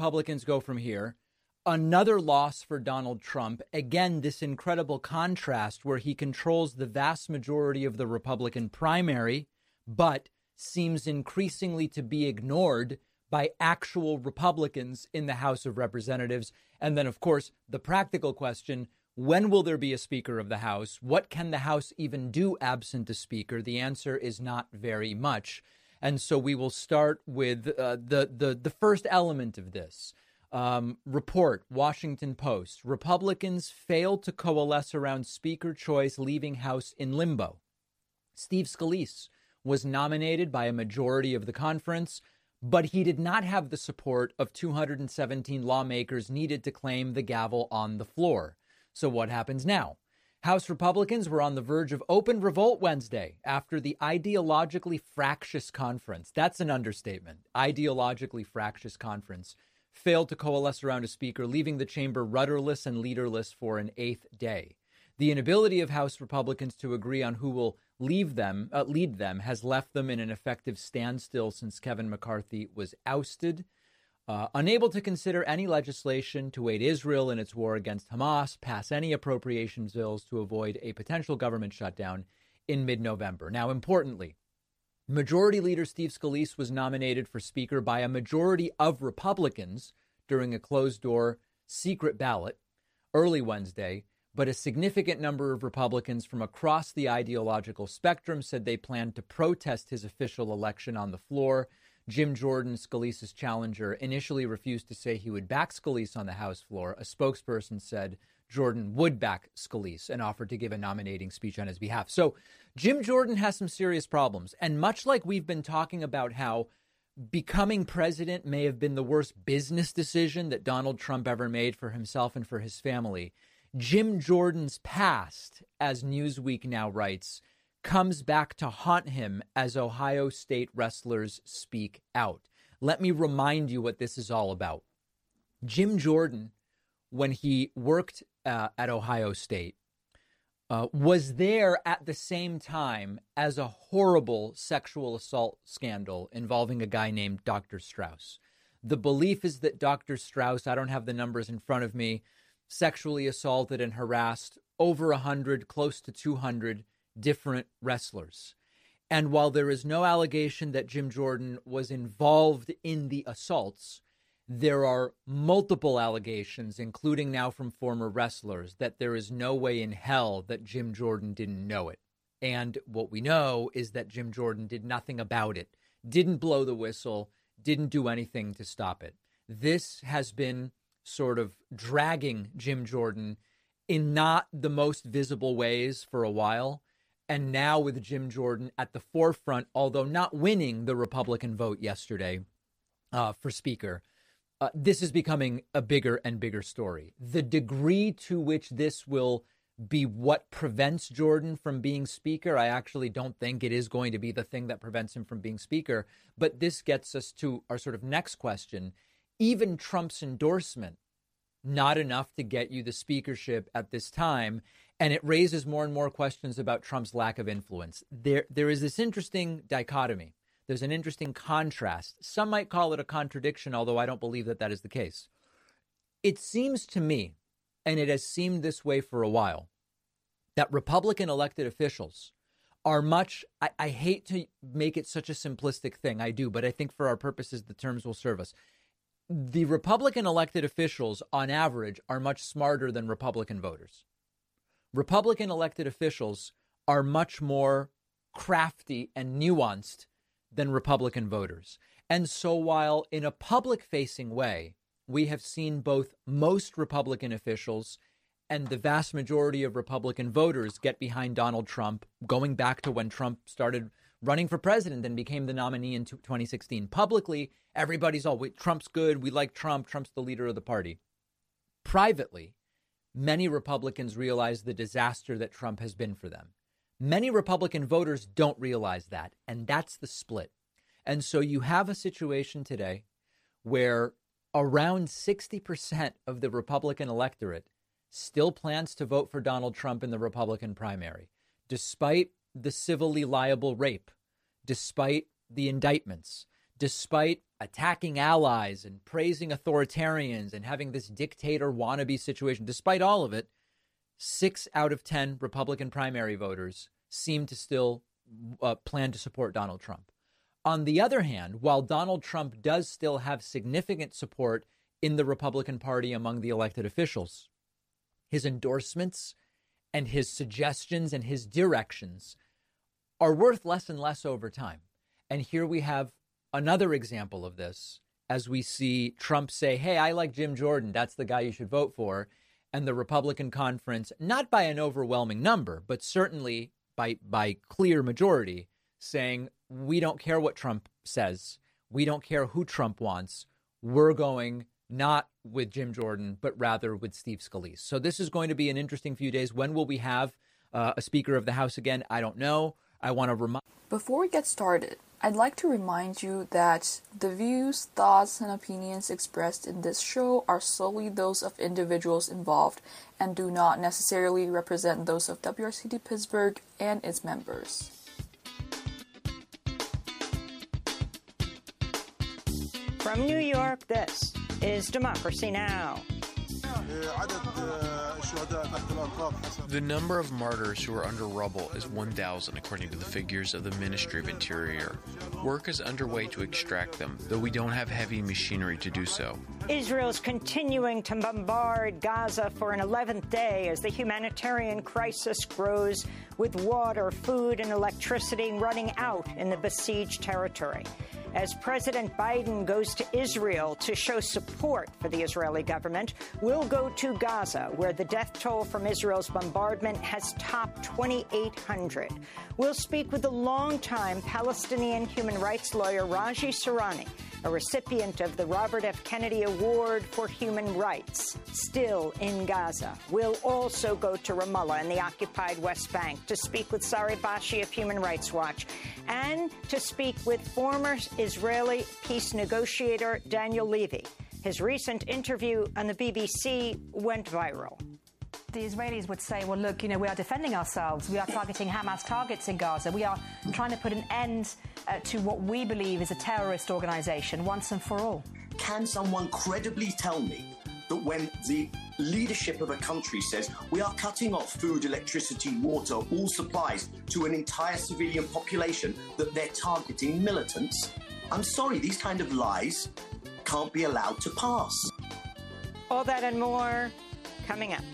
Republicans go from here? Another loss for Donald Trump. Again, this incredible contrast where he controls the vast majority of the Republican primary, but seems increasingly to be ignored by actual Republicans in the House of Representatives. And then, of course, the practical question, when will there be a Speaker of the House? What can the House even do absent a Speaker? The answer is not very much. And so we will start with the first element of this. Report, Washington Post. Republicans failed to coalesce around Speaker choice, leaving House in limbo. Steve Scalise was nominated by a majority of the conference, but he did not have the support of 217 lawmakers needed to claim the gavel on the floor. So what happens now? House Republicans were on the verge of open revolt Wednesday after the ideologically fractious conference. That's an understatement. Ideologically fractious conference failed to coalesce around a speaker, leaving the chamber rudderless and leaderless for an eighth day. The inability of House Republicans to agree on who will lead them has left them in an effective standstill since Kevin McCarthy was ousted. Unable to consider any legislation to aid Israel in its war against Hamas, pass any appropriations bills to avoid a potential government shutdown in mid-November. Now, importantly, Majority Leader Steve Scalise was nominated for Speaker by a majority of Republicans during a closed-door secret ballot early Wednesday, but a significant number of Republicans from across the ideological spectrum said they planned to protest his official election on the floor. Jim Jordan, Scalise's challenger, initially refused to say he would back Scalise on the House floor. A spokesperson said Jordan would back Scalise and offered to give a nominating speech on his behalf. So Jim Jordan has some serious problems. And much like we've been talking about how becoming president may have been the worst business decision that Donald Trump ever made for himself and for his family, Jim Jordan's past, as Newsweek now writes, comes back to haunt him as Ohio State wrestlers speak out. Let me remind you what this is all about. Jim Jordan, when he worked at Ohio State, was there at the same time as a horrible sexual assault scandal involving a guy named Dr. Strauss. The belief is that Dr. Strauss, I don't have the numbers in front of me, sexually assaulted and harassed over 100, close to 200 different wrestlers. And while there is no allegation that Jim Jordan was involved in the assaults, there are multiple allegations, including now from former wrestlers, that there is no way in hell that Jim Jordan didn't know it. And what we know is that Jim Jordan did nothing about it, didn't blow the whistle, didn't do anything to stop it. This has been sort of dragging Jim Jordan in not the most visible ways for a while. And now with Jim Jordan at the forefront, although not winning the Republican vote yesterday for Speaker, this is becoming a bigger and bigger story. The degree to which this will be what prevents Jordan from being Speaker, I actually don't think it is going to be the thing that prevents him from being Speaker. But this gets us to our sort of next question. Even Trump's endorsement, not enough to get you the speakership at this time. And it raises more and more questions about Trump's lack of influence. There is this interesting dichotomy. There's an interesting contrast. Some might call it a contradiction, although I don't believe that that is the case. It seems to me, and it has seemed this way for a while, that Republican elected officials are much, I hate to make it such a simplistic thing, I do, but I think for our purposes, the terms will serve us. The Republican elected officials, on average, are much smarter than Republican voters. Republican elected officials are much more crafty and nuanced than Republican voters. And so while in a public-facing way, we have seen both most Republican officials and the vast majority of Republican voters get behind Donald Trump, going back to when Trump started running for president and became the nominee in 2016. Publicly, everybody's all, Trump's good, we like Trump, Trump's the leader of the party. Privately, many Republicans realize the disaster that Trump has been for them. Many Republican voters don't realize that, and that's the split. And so you have a situation today where around 60% of the Republican electorate still plans to vote for Donald Trump in the Republican primary, despite the civilly liable rape, despite the indictments, despite attacking allies and praising authoritarians and having this dictator wannabe situation, despite all of it, 6 out of 10 Republican primary voters seem to still plan to support Donald Trump. On the other hand, while Donald Trump does still have significant support in the Republican Party among the elected officials, his endorsements and his suggestions and his directions are worth less and less over time. And here we have another example of this as we see Trump say, hey, I like Jim Jordan. That's the guy you should vote for. And the Republican conference, not by an overwhelming number, but certainly by clear majority, saying, we don't care what Trump says. We don't care who Trump wants. We're going not with Jim Jordan, but rather with Steve Scalise. So this is going to be an interesting few days. When will we have a Speaker of the House again? I don't know. I want to remind. Before we get started, I'd like to remind you that the views, thoughts, and opinions expressed in this show are solely those of individuals involved and do not necessarily represent those of WRCT Pittsburgh and its members. From New York, this is Democracy Now! The number of martyrs who are under rubble is 1,000, according to the figures of the Ministry of Interior. Work is underway to extract them, though we don't have heavy machinery to do so. Israel's continuing to bombard Gaza for an 11th day as the humanitarian crisis grows, with water, food, and electricity running out in the besieged territory. As President Biden goes to Israel to show support for the Israeli government, we'll go to Gaza, where the death toll from Israel's bombardment has topped 2,800. We'll speak with the longtime Palestinian human rights lawyer Raji Sourani, a recipient of the Robert F. Kennedy Award for Human Rights, still in Gaza. We'll also go to Ramallah in the occupied West Bank to speak with Sari Bashi of Human Rights Watch and to speak with former Israeli peace negotiator Daniel Levy. His recent interview on the BBC went viral. The Israelis would say, well, look, we are defending ourselves. We are targeting Hamas targets in Gaza. We are trying to put an end to what we believe is a terrorist organization once and for all. Can someone credibly tell me that when the leadership of a country says we are cutting off food, electricity, water, all supplies to an entire civilian population, that they're targeting militants? I'm sorry, these kind of lies can't be allowed to pass. All that and more coming up.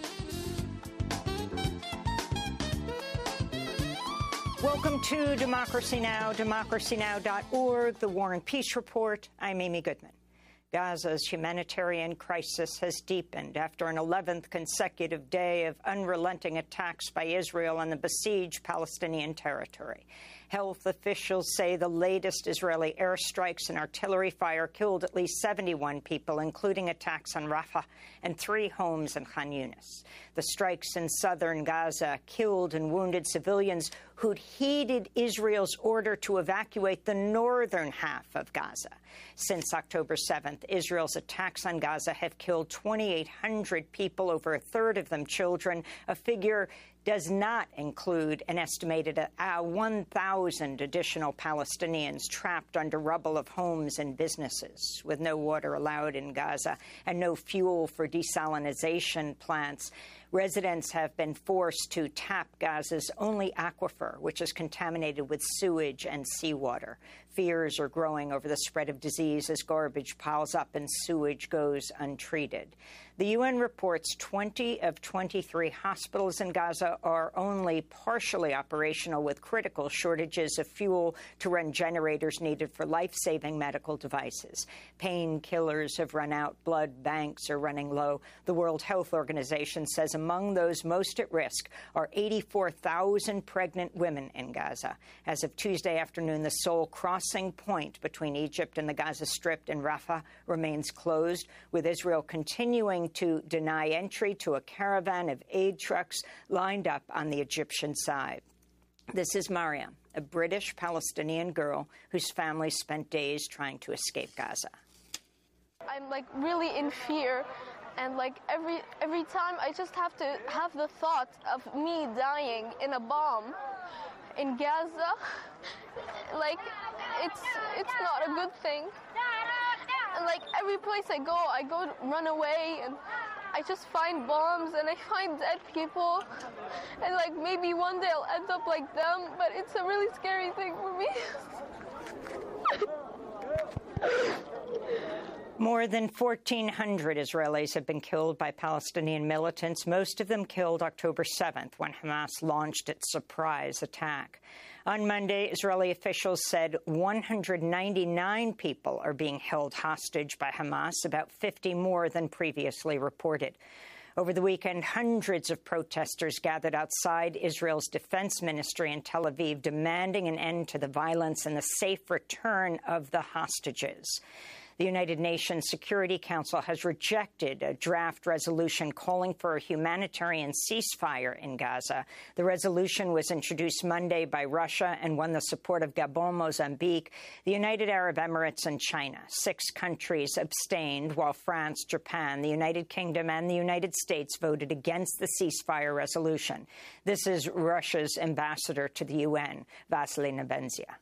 Welcome to Democracy Now!, democracynow.org, the War and Peace Report. I'm Amy Goodman. Gaza's humanitarian crisis has deepened after an 11th consecutive day of unrelenting attacks by Israel on the besieged Palestinian territory. Health officials say the latest Israeli airstrikes and artillery fire killed at least 71 people, including attacks on Rafah and 3 homes in Khan Yunis. The strikes in southern Gaza killed and wounded civilians who'd heeded Israel's order to evacuate the northern half of Gaza. Since October 7th, Israel's attacks on Gaza have killed 2,800 people, over a third of them children, a figure does not include an estimated 1,000 additional Palestinians trapped under rubble of homes and businesses. With no water allowed in Gaza and no fuel for desalination plants, residents have been forced to tap Gaza's only aquifer, which is contaminated with sewage and seawater. Fears are growing over the spread of disease as garbage piles up and sewage goes untreated. The UN reports 20 of 23 hospitals in Gaza are only partially operational, with critical shortages of fuel to run generators needed for life-saving medical devices. Painkillers have run out. Blood banks are running low. The World Health Organization says among those most at risk are 84,000 pregnant women in Gaza. As of Tuesday afternoon, the sole crossing point between Egypt and the Gaza Strip in Rafah remains closed, with Israel continuing to deny entry to a caravan of aid trucks lined up on the Egyptian side. This is Mariam, a British Palestinian girl whose family spent days trying to escape Gaza. I'm really in fear, and every time I just have to have the thought of me dying in a bomb in Gaza, it's not a good thing. And like every place I go run away, and I just find bombs and I find dead people, and like maybe one day I'll end up like them, but it's a really scary thing for me. More than 1,400 Israelis have been killed by Palestinian militants, most of them killed October 7th when Hamas launched its surprise attack. On Monday, Israeli officials said 199 people are being held hostage by Hamas, about 50 more than previously reported. Over the weekend, hundreds of protesters gathered outside Israel's defense ministry in Tel Aviv, demanding an end to the violence and the safe return of the hostages. The United Nations Security Council has rejected a draft resolution calling for a humanitarian ceasefire in Gaza. The resolution was introduced Monday by Russia and won the support of Gabon, Mozambique, the United Arab Emirates, and China. 6 countries abstained, while France, Japan, the United Kingdom, and the United States voted against the ceasefire resolution. This is Russia's ambassador to the UN, Vasily Nebenzia.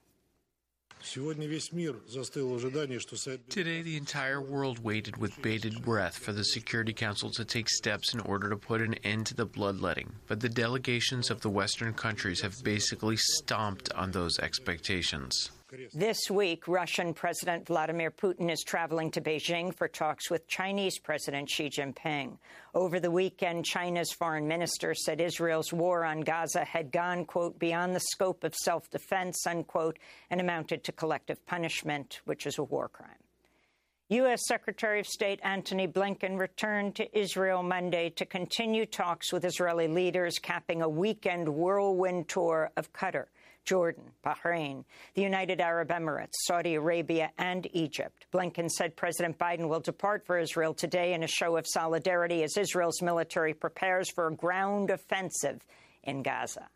Today, the entire world waited with bated breath for the Security Council to take steps in order to put an end to the bloodletting. But the delegations of the Western countries have basically stomped on those expectations. This week, Russian President Vladimir Putin is traveling to Beijing for talks with Chinese President Xi Jinping. Over the weekend, China's foreign minister said Israel's war on Gaza had gone, quote, beyond the scope of self-defense, unquote, and amounted to collective punishment, which is a war crime. U.S. Secretary of State Antony Blinken returned to Israel Monday to continue talks with Israeli leaders, capping a weekend whirlwind tour of Qatar, Jordan, Bahrain, the United Arab Emirates, Saudi Arabia, and Egypt. Blinken said President Biden will depart for Israel today in a show of solidarity as Israel's military prepares for a ground offensive in Gaza.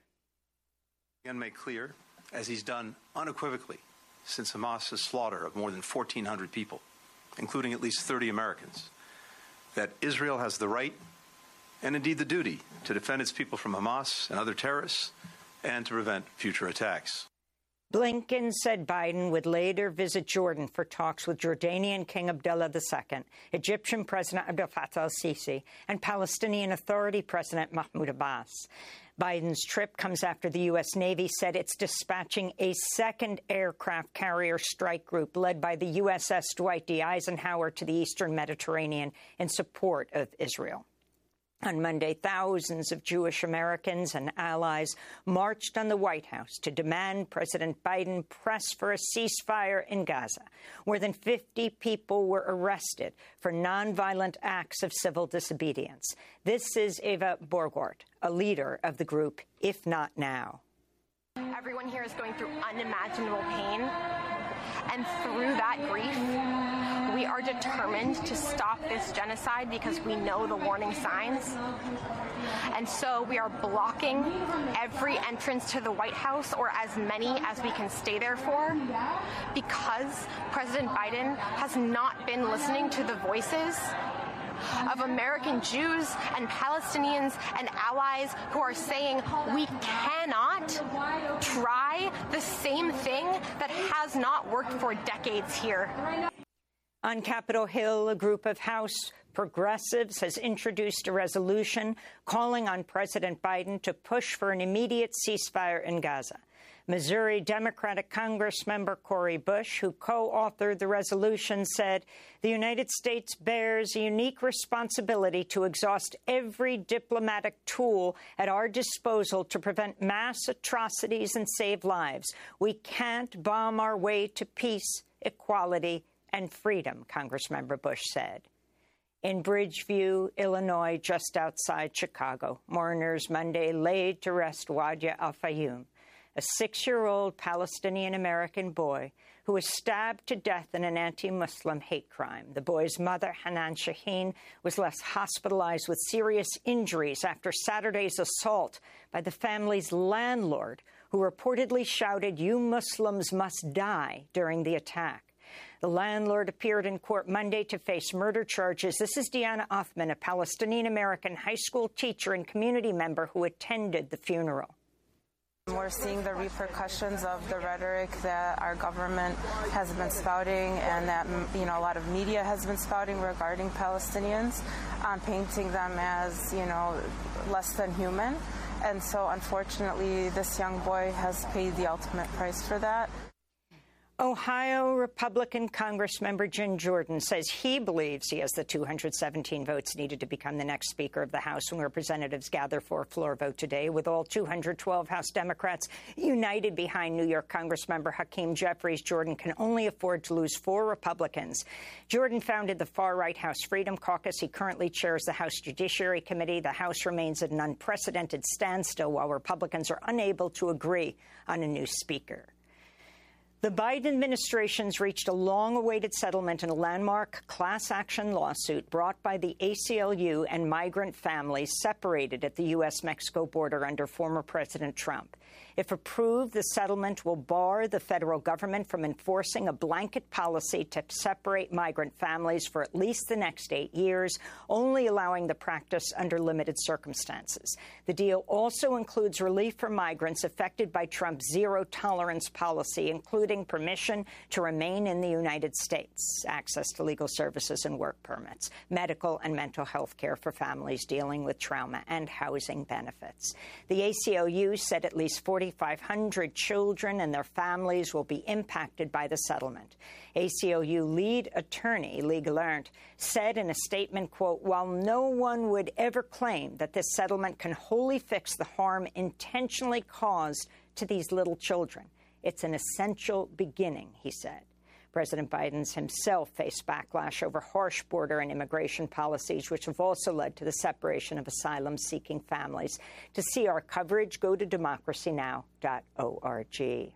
Again, make clear, as he's done unequivocally since Hamas's slaughter of more than 1,400 people, including at least 30 Americans, that Israel has the right and indeed the duty to defend its people from Hamas and other terrorists and to prevent future attacks. Blinken said Biden would later visit Jordan for talks with Jordanian King Abdullah II, Egyptian President Abdel Fattah al-Sisi, and Palestinian Authority President Mahmoud Abbas. Biden's trip comes after the U.S. Navy said it's dispatching a second aircraft carrier strike group led by the USS Dwight D. Eisenhower to the eastern Mediterranean in support of Israel. On Monday, thousands of Jewish Americans and allies marched on the White House to demand President Biden press for a ceasefire in Gaza. More than 50 people were arrested for nonviolent acts of civil disobedience. This is Eva Borgward, a leader of the group If Not Now. Everyone here is going through unimaginable pain, and through that grief, we are determined to stop this genocide because we know the warning signs. And so we are blocking every entrance to the White House, or as many as we can stay there for, because President Biden has not been listening to the voices of American Jews and Palestinians and allies who are saying we cannot try the same thing that has not worked for decades here. On Capitol Hill, a group of House progressives has introduced a resolution calling on President Biden to push for an immediate ceasefire in Gaza. Missouri Democratic Congressmember Cori Bush, who co-authored the resolution, said the United States bears a unique responsibility to exhaust every diplomatic tool at our disposal to prevent mass atrocities and save lives. We can't bomb our way to peace, equality, and freedom, Congressmember Bush said. In Bridgeview, Illinois, just outside Chicago, mourners Monday laid to rest Wadja al-Fayoum, a 6-year-old Palestinian-American boy who was stabbed to death in an anti-Muslim hate crime. The boy's mother, Hanan Shaheen, was left hospitalized with serious injuries after Saturday's assault by the family's landlord, who reportedly shouted, "You Muslims must die," during the attack. The landlord appeared in court Monday to face murder charges. This is Deanna Othman, a Palestinian-American high school teacher and community member who attended the funeral. We're seeing the repercussions of the rhetoric that our government has been spouting and that, a lot of media has been spouting regarding Palestinians, painting them as, less than human. And so, unfortunately, this young boy has paid the ultimate price for that. Ohio Republican Congressmember Jim Jordan says he believes he has the 217 votes needed to become the next Speaker of the House when representatives gather for a floor vote today, with all 212 House Democrats united behind New York Congressmember Hakeem Jeffries. Jordan can only afford to lose 4 Republicans. Jordan founded the far-right House Freedom Caucus. He currently chairs the House Judiciary Committee. The House remains at an unprecedented standstill while Republicans are unable to agree on a new Speaker. The Biden administration's reached a long-awaited settlement in a landmark class action lawsuit brought by the ACLU and migrant families separated at the U.S.-Mexico border under former President Trump. If approved, the settlement will bar the federal government from enforcing a blanket policy to separate migrant families for at least the next 8 years, only allowing the practice under limited circumstances. The deal also includes relief for migrants affected by Trump's zero-tolerance policy, including permission to remain in the United States, access to legal services and work permits, medical and mental health care for families dealing with trauma, and housing benefits. The ACLU said at least 4,500 children and their families will be impacted by the settlement. ACLU lead attorney, Lee Gallant, said in a statement, quote, "While no one would ever claim that this settlement can wholly fix the harm intentionally caused to these little children, it's an essential beginning," he said. President Biden's himself faced backlash over harsh border and immigration policies, which have also led to the separation of asylum-seeking families. To see our coverage, go to democracynow.org.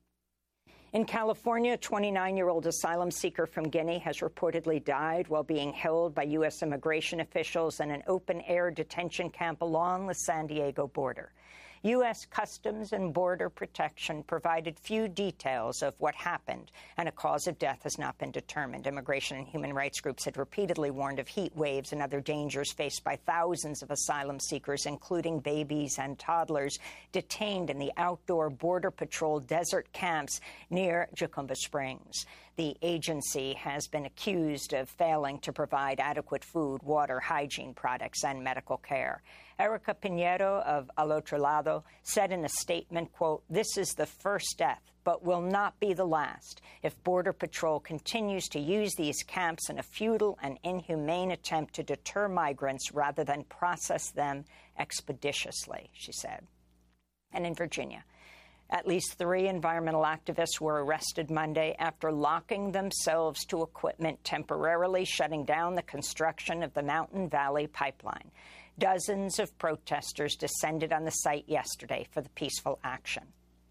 In California, a 29-year-old asylum seeker from Guinea has reportedly died while being held by U.S. immigration officials in an open-air detention camp along the San Diego border. U.S. Customs and Border Protection provided few details of what happened, and a cause of death has not been determined. Immigration and human rights groups had repeatedly warned of heat waves and other dangers faced by thousands of asylum seekers, including babies and toddlers, detained in the outdoor Border Patrol desert camps near Jacumba Springs. The agency has been accused of failing to provide adequate food, water, hygiene products, and medical care. Erica Pinheiro of Al Otro Lado said in a statement, quote, "This is the first death, but will not be the last if Border Patrol continues to use these camps in a futile and inhumane attempt to deter migrants rather than process them expeditiously," she said. And in Virginia, at least 3 environmental activists were arrested Monday after locking themselves to equipment, temporarily shutting down the construction of the Mountain Valley Pipeline. Dozens of protesters descended on the site yesterday for the peaceful action.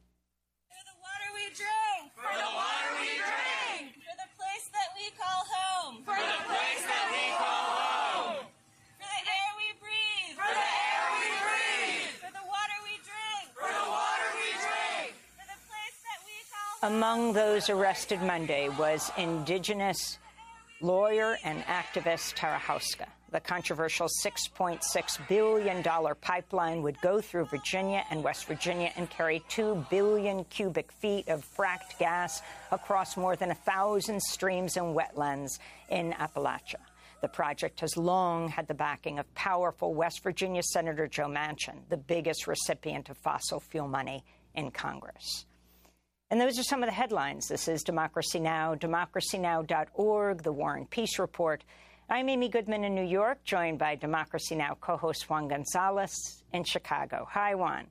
For the water we drink! For the water we drink! For the place that we call home! For the place that we call home! For the air we breathe! For the air we breathe! For the water we drink! For the water we drink! For the place that we call home! Among those arrested Monday was Indigenous lawyer and activist Tara Houska. The controversial $6.6 billion pipeline would go through Virginia and West Virginia and carry 2 billion cubic feet of fracked gas across more than 1,000 streams and wetlands in Appalachia. The project has long had the backing of powerful West Virginia Senator Joe Manchin, the biggest recipient of fossil fuel money in Congress. And those are some of the headlines. This is Democracy Now!, democracynow.org, The War and Peace Report. I'm Amy Goodman in New York, joined by Democracy Now! Co-host Juan Gonzalez in Chicago. Hi, Juan.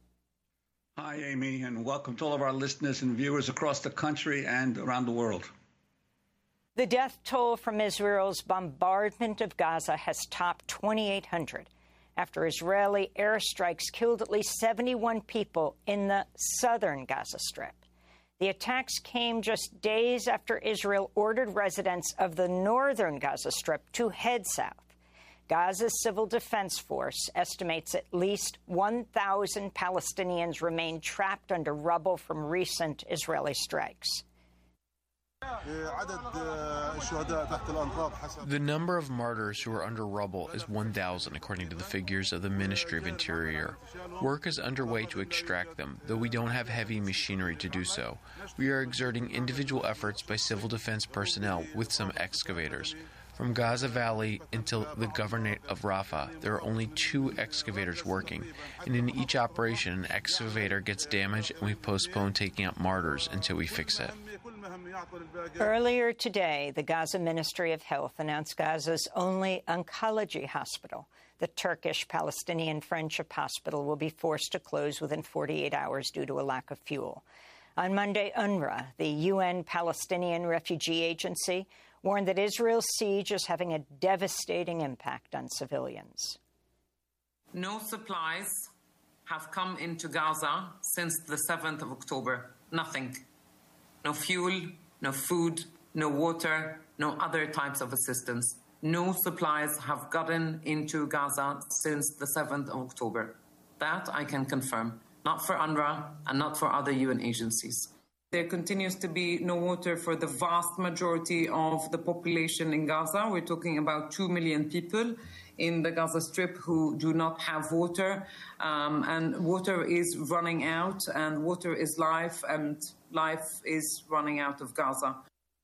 Hi, Amy, and welcome to all of our listeners and viewers across the country and around the world. The death toll from Israel's bombardment of Gaza has topped 2,800 after Israeli airstrikes killed at least 71 people in the southern Gaza Strip. The attacks came just days after Israel ordered residents of the northern Gaza Strip to head south. Gaza's Civil Defense Force estimates at least 1,000 Palestinians remain trapped under rubble from recent Israeli strikes. The number of martyrs who are under rubble is 1,000, according to the figures of the Ministry of Interior. Work is underway to extract them, though we don't have heavy machinery to do so. We are exerting individual efforts by civil defense personnel with some excavators. From Gaza Valley until the governorate of Rafah, there are only 2 excavators working, and in each operation an excavator gets damaged and we postpone taking out martyrs until we fix it. Earlier today, the Gaza Ministry of Health announced Gaza's only oncology hospital, the Turkish Palestinian Friendship Hospital, will be forced to close within 48 hours due to a lack of fuel. On Monday, UNRWA, the UN Palestinian Refugee Agency, warned that Israel's siege is having a devastating impact on civilians. No supplies have come into Gaza since the 7th of October. Nothing. No fuel, no food, no water, no other types of assistance. No supplies have gotten into Gaza since the 7th of October. That I can confirm, not for UNRWA and not for other UN agencies. There continues to be no water for the vast majority of the population in Gaza. We're talking about 2 million people in the Gaza Strip who do not have water. And water is running out, and water is life, and life is running out of Gaza.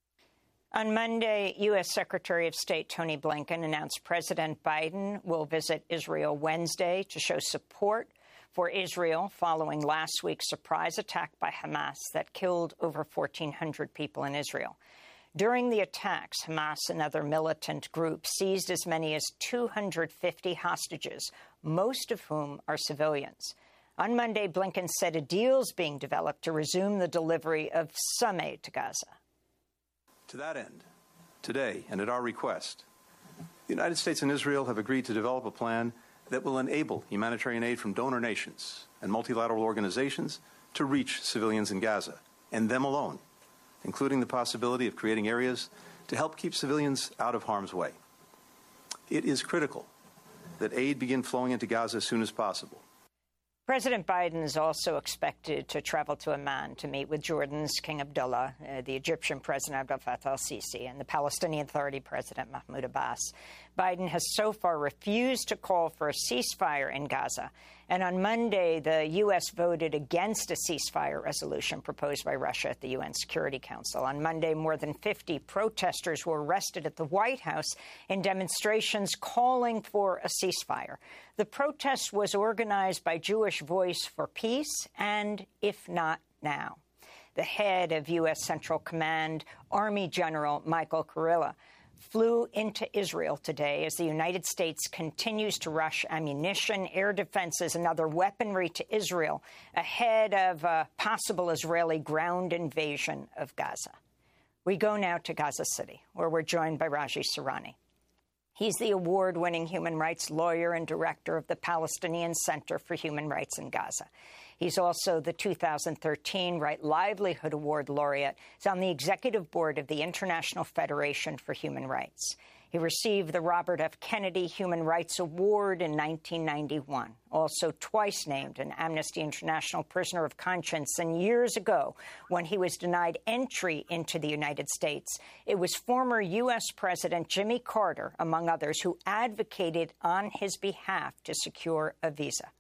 On Monday, U.S. Secretary of State Tony Blinken announced President Biden will visit Israel Wednesday to show support for Israel following last week's surprise attack by Hamas that killed over 1,400 people in Israel. During the attacks, Hamas and other militant groups seized as many as 250 hostages, most of whom are civilians. On Monday, Blinken said a deal is being developed to resume the delivery of some aid to Gaza. To that end, today, and at our request, the United States and Israel have agreed to develop a plan that will enable humanitarian aid from donor nations and multilateral organizations to reach civilians in Gaza, and them alone, including the possibility of creating areas to help keep civilians out of harm's way. It is critical that aid begin flowing into Gaza as soon as possible. President Biden is also expected to travel to Amman to meet with Jordan's King Abdullah, the Egyptian President Abdel Fattah al-Sisi, and the Palestinian Authority President Mahmoud Abbas. Biden has so far refused to call for a ceasefire in Gaza. And on Monday, the U.S. voted against a ceasefire resolution proposed by Russia at the UN Security Council. On Monday, more than 50 protesters were arrested at the White House in demonstrations calling for a ceasefire. The protest was organized by Jewish Voice for Peace and If Not Now. The head of U.S. Central Command, Army General Michael Kurilla, flew into Israel today as the United States continues to rush ammunition, air defenses, and other weaponry to Israel ahead of a possible Israeli ground invasion of Gaza. We go now to Gaza City, where we're joined by Raji Sourani. He's the award-winning human rights lawyer and director of the Palestinian Center for Human Rights in Gaza. He's also the 2013 Right Livelihood Award laureate. He's on the executive board of the International Federation for Human Rights. He received the Robert F. Kennedy Human Rights Award in 1991, also twice named an Amnesty International Prisoner of Conscience. And years ago, when he was denied entry into the United States, it was former U.S. President Jimmy Carter, among others, who advocated on his behalf to secure a visa.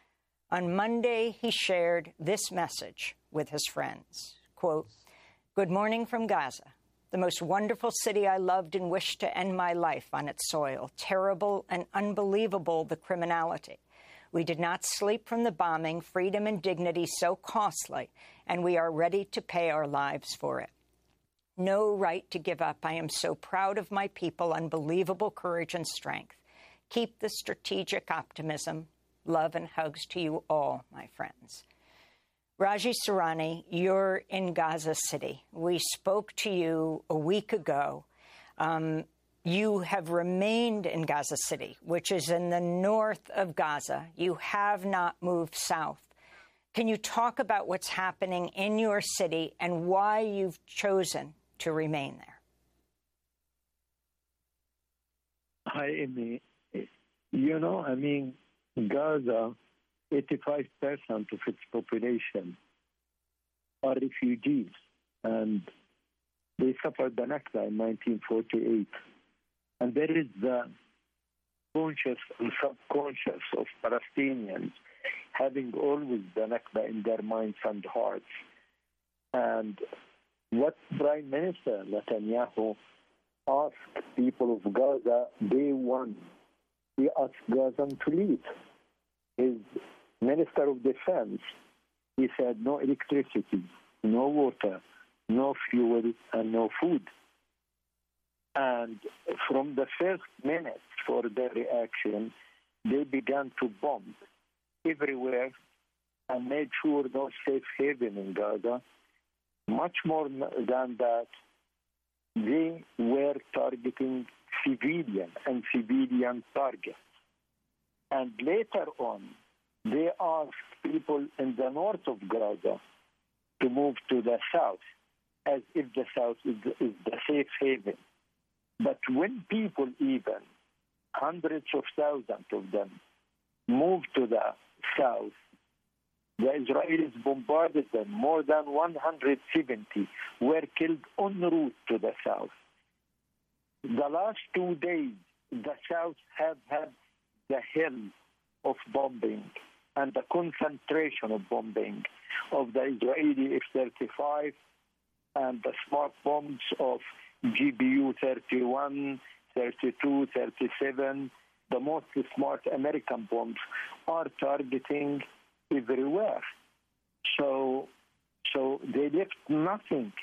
On Monday, he shared this message with his friends, quote, "Good morning from Gaza, the most wonderful city I loved and wished to end my life on its soil. Terrible and unbelievable the criminality. We did not sleep from the bombing, freedom and dignity so costly, and we are ready to pay our lives for it. No right to give up. I am so proud of my people, unbelievable courage and strength. Keep the strategic optimism. Love and hugs to you all, my friends." Raji Sourani, you're in Gaza City. We spoke to you a week ago. You have remained in Gaza City, which is in the north of Gaza. You have not moved south. Can you talk about what's happening in your city and why you've chosen to remain there? Hi, Amy. Gaza, 85% of its population are refugees. And They suffered the Nakba in 1948. And there is the conscious and subconscious of Palestinians having always the Nakba in their minds and hearts. And what Prime Minister Netanyahu asked people of Gaza day one, he asked Gaza to leave. His Minister of Defense, he said no electricity, no water, no fuel, and no food. And from the first minutes for their reaction, they began to bomb everywhere and made sure no safe haven in Gaza. Much more than that, they were targeting civilian and civilian targets. And later on, they asked people in the north of Gaza to move to the south, as if the south is the safe haven. But when people, even hundreds of thousands of them, moved to the south, the Israelis bombarded them. More than 170 were killed en route to the south. The last 2 days, the south have had the hell of bombing and the concentration of bombing of the Israeli F-35 and the smart bombs of GBU-31, 32, 37. The most smart American bombs are targeting everywhere. So they left nothing.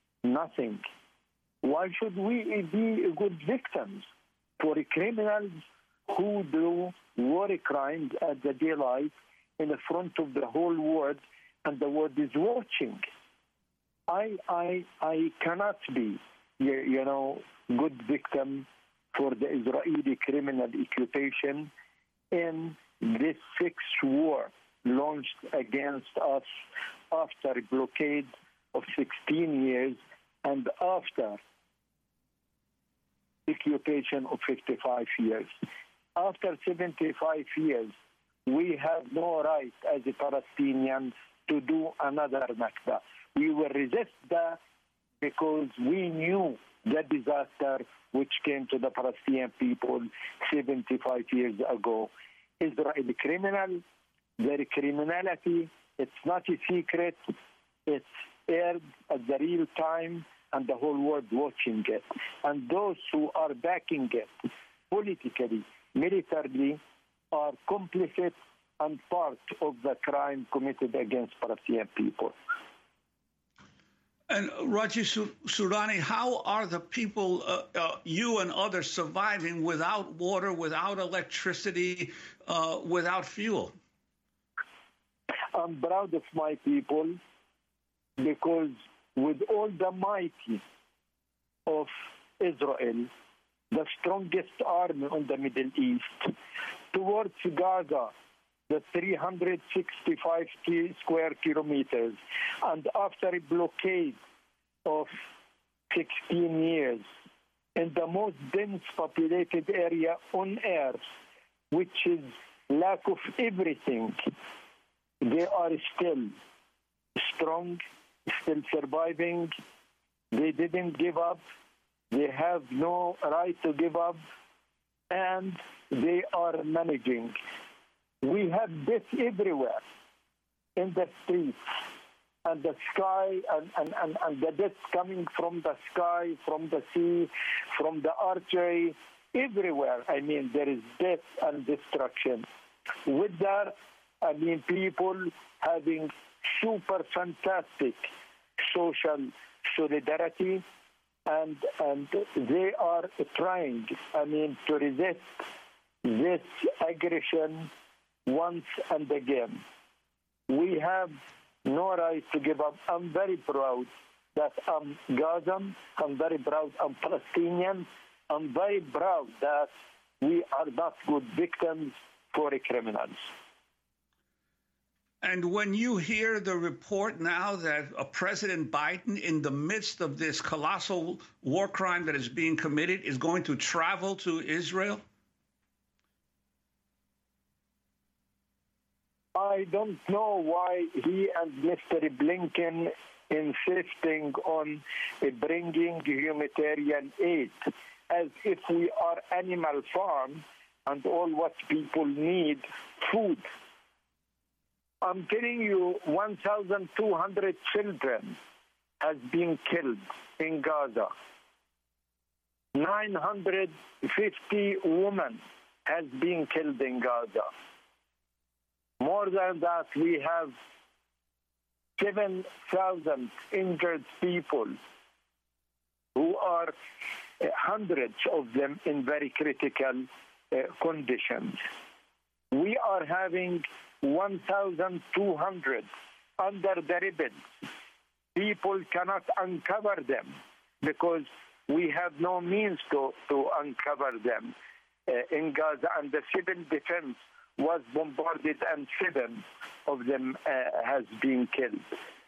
Why should we be good victims for criminals who do war crimes at the daylight in the front of the whole world, and the world is watching? I cannot be, good victim for the Israeli criminal occupation in this sixth war launched against us after a blockade of 16 years and after occupation of 55 years. After 75 years, we have no right as a Palestinian to do another Nakba. We will resist that because we knew the disaster which came to the Palestinian people 75 years ago. Israeli criminal, their criminality, it's not a secret, it's aired at the real time and the whole world watching it. And those who are backing it politically, militarily, are complicit and part of the crime committed against Palestinian people. And Raji Soudani, how are the people, you and others, surviving without water, without electricity, without fuel? I'm proud of my people because with all the mighty of Israel, the strongest army on the Middle East, towards Gaza, the 365 square kilometers, and after a blockade of 16 years in the most dense populated area on earth, which is lack of everything, they are still strong, still surviving. They didn't give up. They have no right to give up, and they are managing. We have death everywhere, in the streets, and the sky, and the death coming from the sky, from the sea, from the artery, everywhere. I mean, there is death and destruction. With that, I mean, people having super fantastic social solidarity, and they are trying, to resist this aggression once and again. We have no right to give up. I'm very proud that I'm Gazan. I'm very proud I'm Palestinian. I'm very proud that we are not good victims for criminals. And when you hear the report now that President Biden, in the midst of this colossal war crime that is being committed, is going to travel to Israel? I don't know why he and Mr. Blinken insisting on bringing humanitarian aid as if we are animal farm and all what people need, food. I'm telling you, 1,200 children has been killed in Gaza. 950 women has been killed in Gaza. More than that, we have 7,000 injured people who are hundreds of them in very critical conditions. We are having 1,200 under the ribbons. People cannot uncover them because we have no means to uncover them in Gaza, and the civil defense was bombarded and 7 of them has been killed.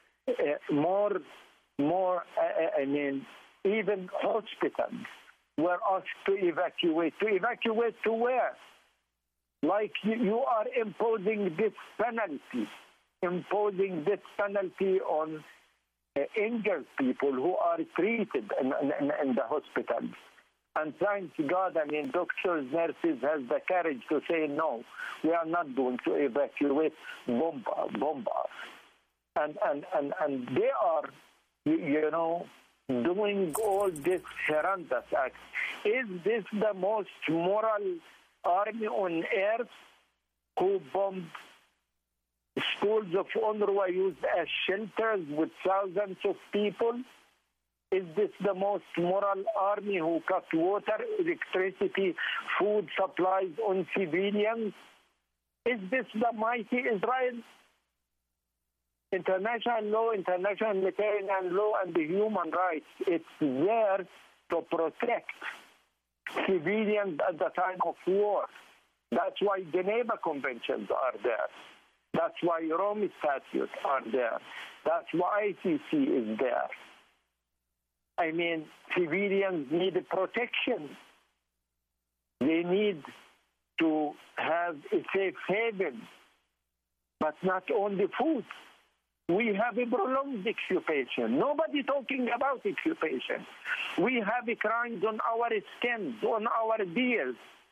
Even hospitals were asked to evacuate. To evacuate to where? Like you are imposing this penalty on injured people who are treated in the hospitals. And thank God, doctors, nurses has the courage to say, no, we are not going to evacuate, bomb us. And they are, doing all this horrendous acts. Is this the most moral army on earth who bombed schools of UNRWA used as shelters with thousands of people? Is this the most moral army who cut water, electricity, food supplies on civilians? Is this the mighty Israel? International law, international humanitarian law, and the human rights, it's there to protect civilians at the time of war. That's why Geneva Conventions are there. That's why Rome Statutes are there. That's why ICC is there. Civilians need protection. They need to have a safe haven, but not only food. We have a prolonged occupation. Nobody talking about occupation. We have crimes on our skins, on our beers.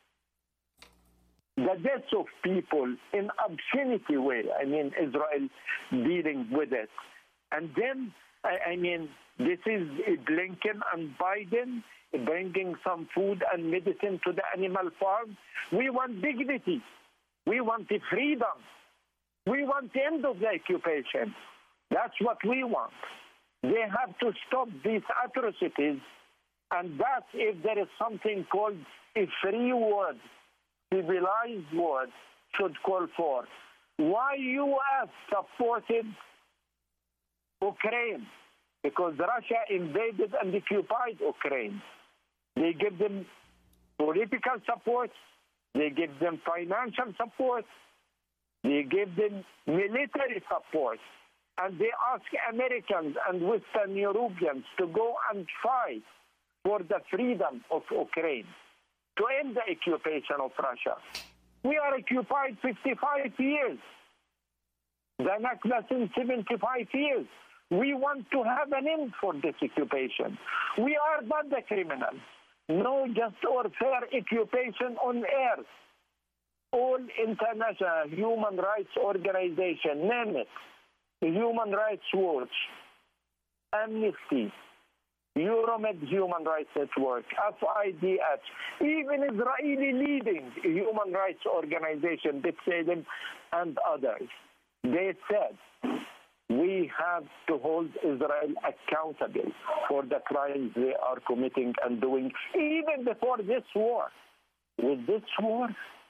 The deaths of people in obscenity way. Israel dealing with it. And then, this is Blinken and Biden bringing some food and medicine to the animal farm. We want dignity. We want the freedom. We want the end of the occupation. That's what we want. They have to stop these atrocities, and that's if there is something called a free world, civilized world should call for. Why U.S. supported Ukraine? Because Russia invaded and occupied Ukraine. They give them political support, they give them financial support, they give them military support, and they ask Americans and Western Europeans to go and fight for the freedom of Ukraine, to end the occupation of Russia. We are occupied 55 years. The Nakba since 75 years. We want to have an end for this occupation. We are not the criminals. No just or fair occupation on earth. All international human rights organizations, name it, Human Rights Watch, Amnesty, Euromed Human Rights Network, FIDH, even Israeli leading human rights organization, B'Tselem and others, they said, we have to hold Israel accountable for the crimes they are committing and doing, even before this war. With this war,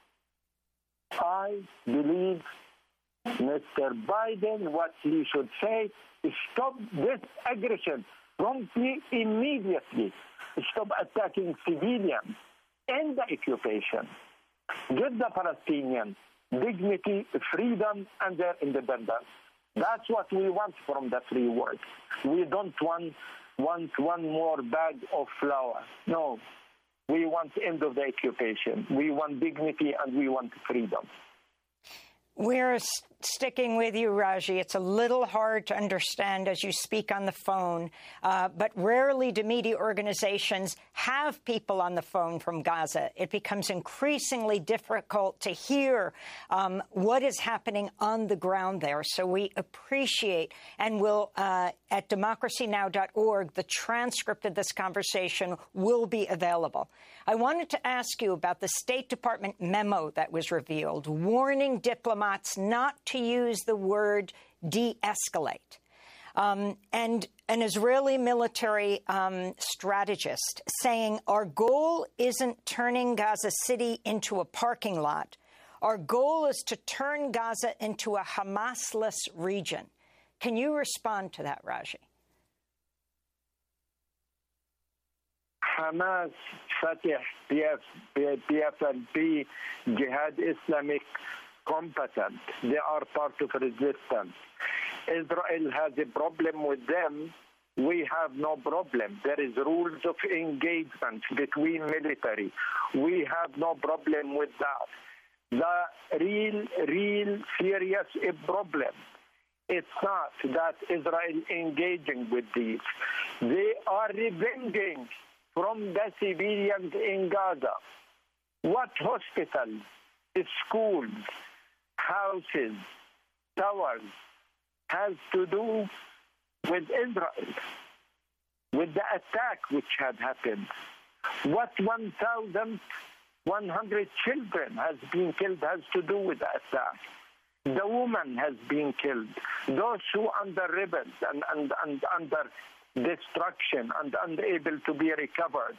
I believe Mr. Biden, what he should say is stop this aggression promptly, immediately. Stop attacking civilians, end the occupation. Give the Palestinians dignity, freedom, and their independence. That's what we want from the free world. We don't want one more bag of flour. No. We want the end of the occupation. We want dignity and we want freedom. We're sticking with you, Raji. It's a little hard to understand as you speak on the phone, but rarely do media organizations have people on the phone from Gaza. It becomes increasingly difficult to hear what is happening on the ground there. So we appreciate, and will at democracynow.org, the transcript of this conversation will be available. I wanted to ask you about the State Department memo that was revealed, warning diplomats not to use the word de-escalate. And an Israeli military strategist saying, our goal isn't turning Gaza City into a parking lot. Our goal is to turn Gaza into a Hamas-less region. Can you respond to that, Raji? Hamas, Fatah, PFLP, Jihad Islamic, competent. They are part of resistance. Israel has a problem with them. We have no problem. There is rules of engagement between military. We have no problem with that. The real serious problem, it's not that Israel engaging with these. They are revenging from the civilians in Gaza. What hospitals, schools, houses, towers has to do with Israel, with the attack which had happened. What 1,100 children has been killed has to do with the attack. The woman has been killed. Those who under rebels and under destruction and unable to be recovered.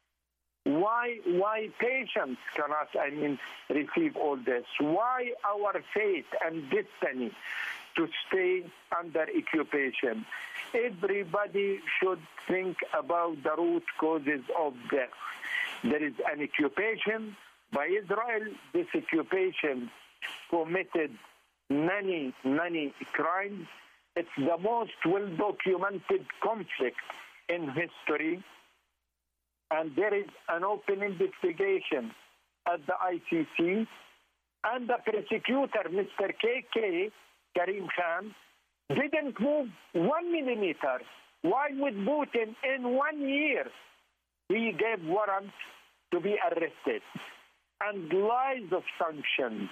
Why patients cannot, receive all this? Why our fate and destiny to stay under occupation? Everybody should think about the root causes of death. There is an occupation by Israel. This occupation committed many crimes. It's the most well-documented conflict in history. And there is an open investigation at the ICC. And the prosecutor, Mr. KK, Karim Khan, didn't move 1 millimeter. Why would Putin, in 1 year, he gave warrants to be arrested? And lies of sanctions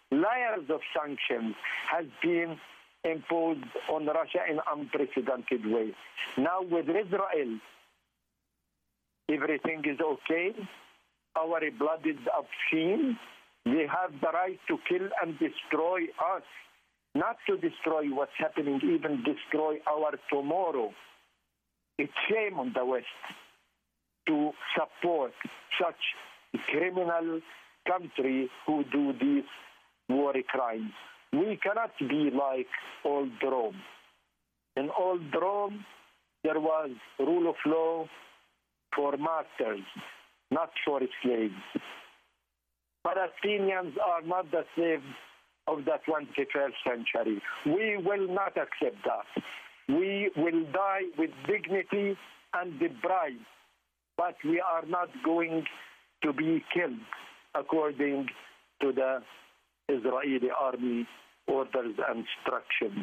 has been imposed on Russia in unprecedented way. Now with Israel, everything is okay. Our blood is upstream. They have the right to kill and destroy us, not to destroy what's happening, even destroy our tomorrow. It's shame on the West to support such a criminal country who do these war crimes. We cannot be like old Rome. In old Rome, there was rule of law for masters, not for slaves. Palestinians are not the slaves of the 21st century. We will not accept that. We will die with dignity and the bride, but we are not going to be killed according to the Israeli army orders and instructions.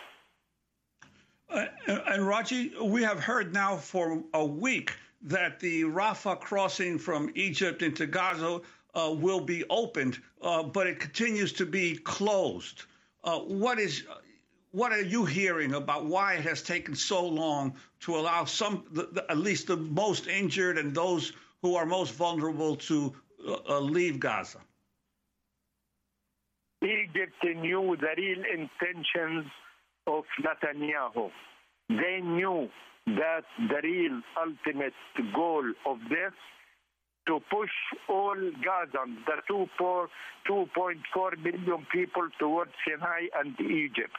And Raji, we have heard now for a week that the Rafah crossing from Egypt into Gaza will be opened, but it continues to be closed. What are you hearing about why it has taken so long to allow at least the most injured and those who are most vulnerable to leave Gaza? Egypt knew the real intentions of Netanyahu. They knew that the real ultimate goal of this to push all Gazans, the 2.4 million people, towards Sinai and Egypt.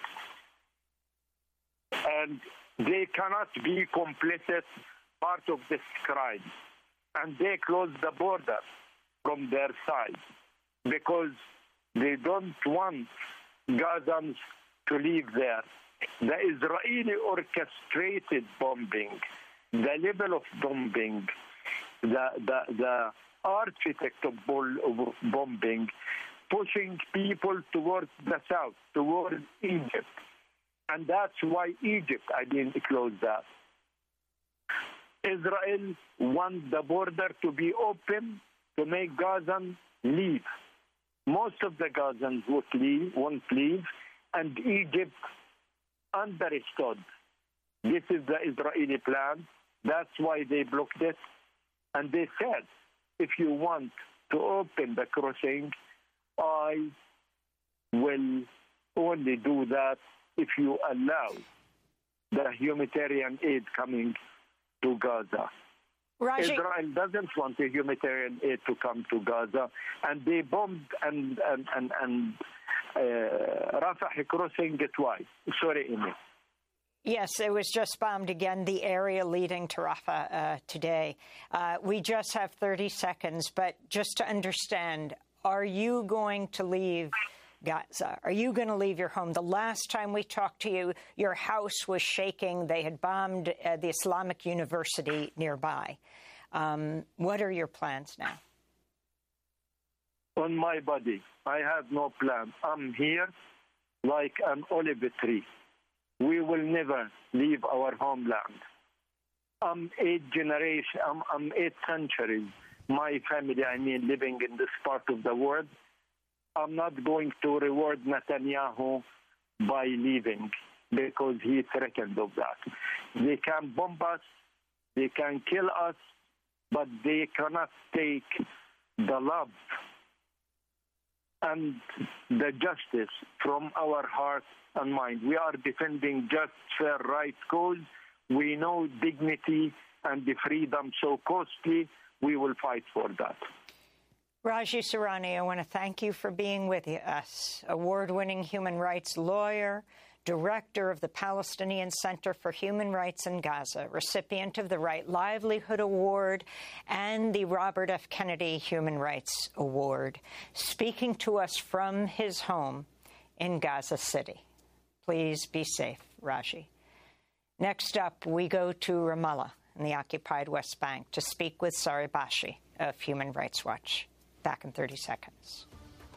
And they cannot be complicit part of this crime. And they closed the border from their side because they don't want Gazans to live there. The Israeli orchestrated bombing, the level of bombing, the architect of bombing pushing people towards the south, towards Egypt. And that's why Egypt, closed that. Israel wants the border to be open to make Gazans leave. Most of the Gazans won't leave, and Egypt understood. This is the Israeli plan. That's why they blocked it. And they said, if you want to open the crossing, I will only do that if you allow the humanitarian aid coming to Gaza. Raji. Israel doesn't want the humanitarian aid to come to Gaza, and they bombed and Rafah crossing twice. Sorry, Amy. Yes, it was just bombed again, the area leading to Rafah today. We just have 30 seconds, but just to understand, are you going to leave Gaza? Are you going to leave your home? The last time we talked to you, your house was shaking. They had bombed the Islamic University nearby. What are your plans now? On my body, I have no plan. I'm here like an olive tree. We will never leave our homeland. I'm 8 centuries. My family, living in this part of the world. I'm not going to reward Netanyahu by leaving because he threatened of that. They can bomb us, they can kill us, but they cannot take the love and the justice from our heart and mind. We are defending just, fair, right cause. We know dignity and the freedom so costly. We will fight for that. Raji Sourani, I want to thank you for being with us. Award-winning human rights lawyer, director of the Palestinian Center for Human Rights in Gaza, recipient of the Right Livelihood Award and the Robert F. Kennedy Human Rights Award, speaking to us from his home in Gaza City. Please be safe, Raji. Next up, we go to Ramallah in the occupied West Bank to speak with Sari Bashi of Human Rights Watch. Back in 30 seconds.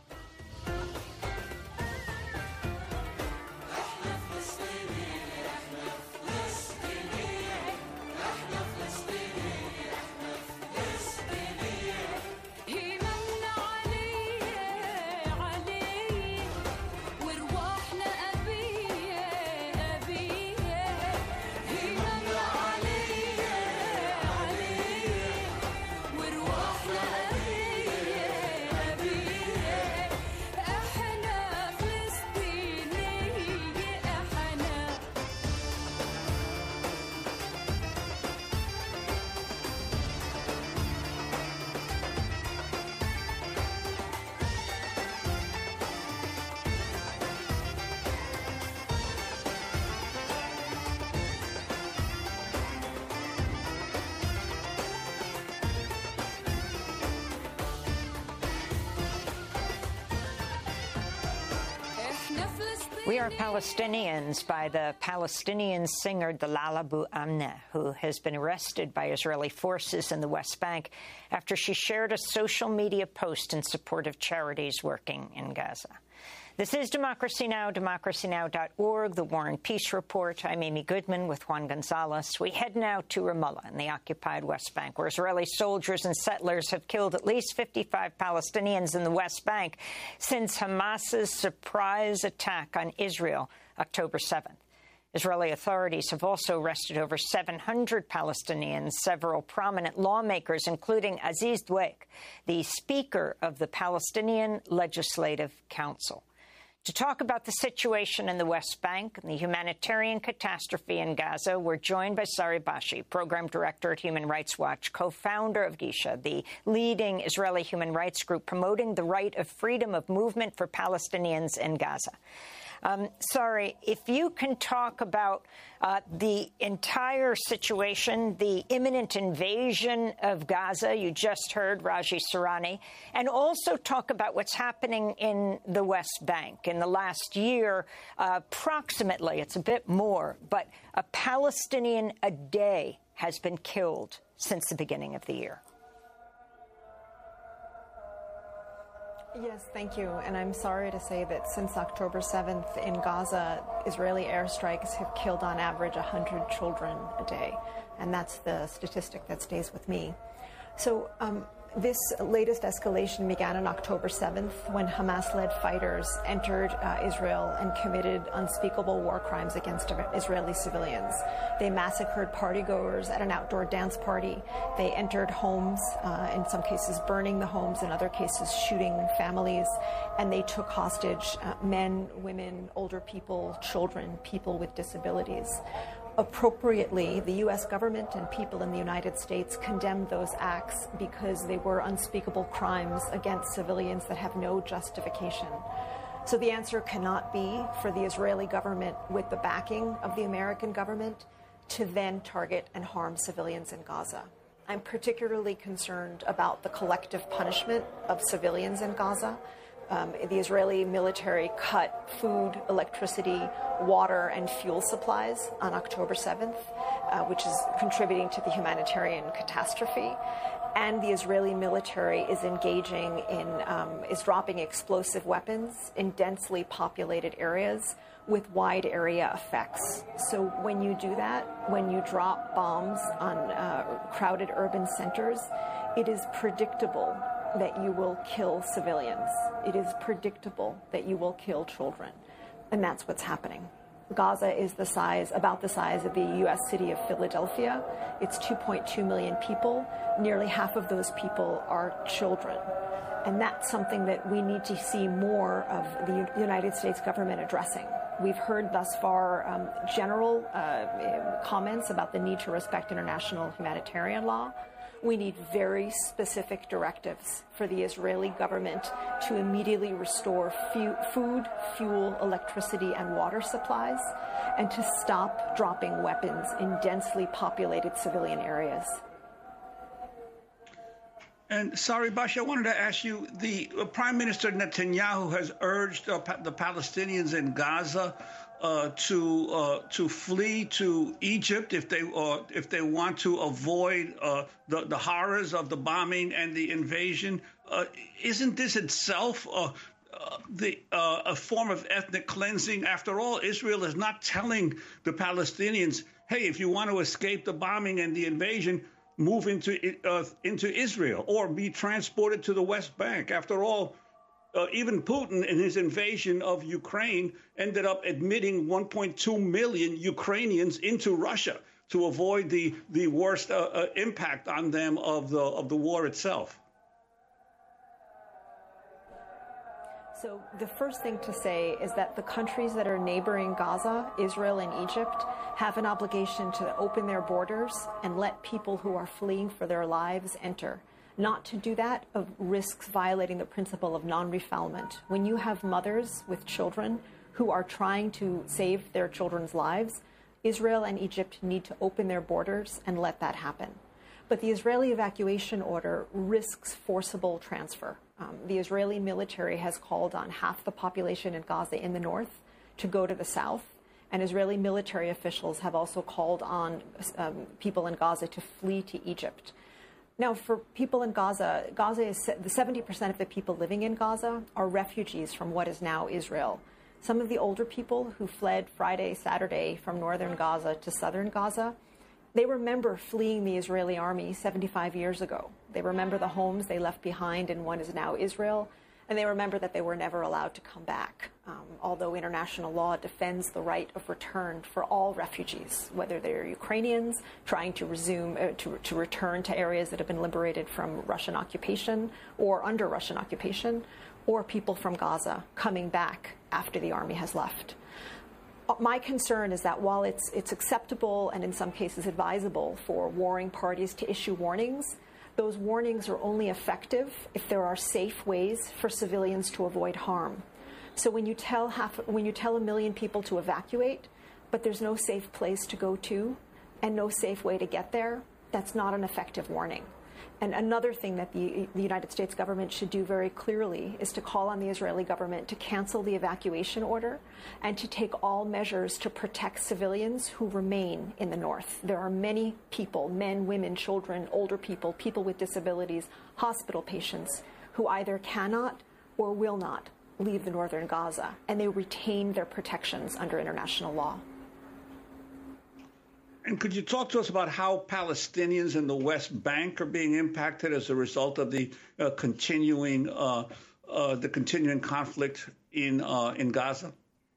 We Are Palestinians by the Palestinian singer Dalal Abu Amna, who has been arrested by Israeli forces in the West Bank after she shared a social media post in support of charities working in Gaza. This is Democracy Now!, democracynow.org, The War and Peace Report. I'm Amy Goodman with Juan Gonzalez. We head now to Ramallah in the occupied West Bank, where Israeli soldiers and settlers have killed at least 55 Palestinians in the West Bank since Hamas's surprise attack on Israel October 7th. Israeli authorities have also arrested over 700 Palestinians, several prominent lawmakers, including Aziz Dweik, the Speaker of the Palestinian Legislative Council. To talk about the situation in the West Bank and the humanitarian catastrophe in Gaza, we're joined by Sari Bashi, Program Director at Human Rights Watch, co-founder of Gisha, the leading Israeli human rights group promoting the right of freedom of movement for Palestinians in Gaza. Sari, if you can talk about the entire situation, the imminent invasion of Gaza, you just heard Raji Sourani, and also talk about what's happening in the West Bank. In the last year, approximately, it's a bit more, but a Palestinian a day has been killed since the beginning of the year. Yes, thank you. And I'm sorry to say that since October 7th in Gaza, Israeli airstrikes have killed on average 100 children a day. And that's the statistic that stays with me. So this latest escalation began on October 7th when Hamas-led fighters entered Israel and committed unspeakable war crimes against Israeli civilians. They massacred partygoers at an outdoor dance party. They entered homes, in some cases burning the homes, in other cases shooting families, and they took hostage men, women, older people, children, people with disabilities. Appropriately, the U.S. government and people in the United States condemned those acts because they were unspeakable crimes against civilians that have no justification. So the answer cannot be for the Israeli government, with the backing of the American government, to then target and harm civilians in Gaza. I'm particularly concerned about the collective punishment of civilians in Gaza. The Israeli military cut food, electricity, water, and fuel supplies on October 7th, which is contributing to the humanitarian catastrophe. And the Israeli military is engaging in, is dropping explosive weapons in densely populated areas with wide area effects. So when you do that, when you drop bombs on crowded urban centers, it is predictable that you will kill civilians. It is predictable that you will kill children. And that's what's happening. Gaza is about the size of the U.S. city of Philadelphia. It's 2.2 million people. Nearly half of those people are children. And that's something that we need to see more of the United States government addressing. We've heard thus far general comments about the need to respect international humanitarian law. We need very specific directives for the Israeli government to immediately restore food, fuel, electricity, and water supplies, and to stop dropping weapons in densely populated civilian areas. And Sari Bashi, I wanted to ask you, the Prime Minister Netanyahu has urged the Palestinians in Gaza to flee to Egypt if they want to avoid the horrors of the bombing and the invasion. Isn't this itself a form of ethnic cleansing? After all, Israel is not telling the Palestinians, hey, if you want to escape the bombing and the invasion, move into Israel or be transported to the West Bank. After all, even Putin, in his invasion of Ukraine, ended up admitting 1.2 million Ukrainians into Russia to avoid the worst impact on them of the war itself. So the first thing to say is that the countries that are neighboring Gaza, Israel and Egypt, have an obligation to open their borders and let people who are fleeing for their lives enter. Not to do that risks violating the principle of non-refoulement. When you have mothers with children who are trying to save their children's lives, Israel and Egypt need to open their borders and let that happen. But the Israeli evacuation order risks forcible transfer. The Israeli military has called on half the population in Gaza in the north to go to the south, and Israeli military officials have also called on people in Gaza to flee to Egypt. Now, for people in Gaza, the 70% of the people living in Gaza are refugees from what is now Israel. Some of the older people who fled Friday, Saturday from northern Gaza to southern Gaza, they remember fleeing the Israeli army 75 years ago. They remember the homes they left behind in what is now Israel, and they remember that they were never allowed to come back, although international law defends the right of return for all refugees, whether they're Ukrainians trying to to return to areas that have been liberated from Russian occupation or under Russian occupation, or people from Gaza coming back after the army has left. My concern is that while it's acceptable and in some cases advisable for warring parties to issue warnings, those warnings are only effective if there are safe ways for civilians to avoid harm. So when you tell 1 million people to evacuate, but there's no safe place to go to and no safe way to get there, that's not an effective warning. And another thing that the United States government should do very clearly is to call on the Israeli government to cancel the evacuation order and to take all measures to protect civilians who remain in the north. There are many people, men, women, children, older people, people with disabilities, hospital patients, who either cannot or will not leave the northern Gaza, and they retain their protections under international law. And could you talk to us about how Palestinians in the West Bank are being impacted as a result of the continuing conflict in Gaza?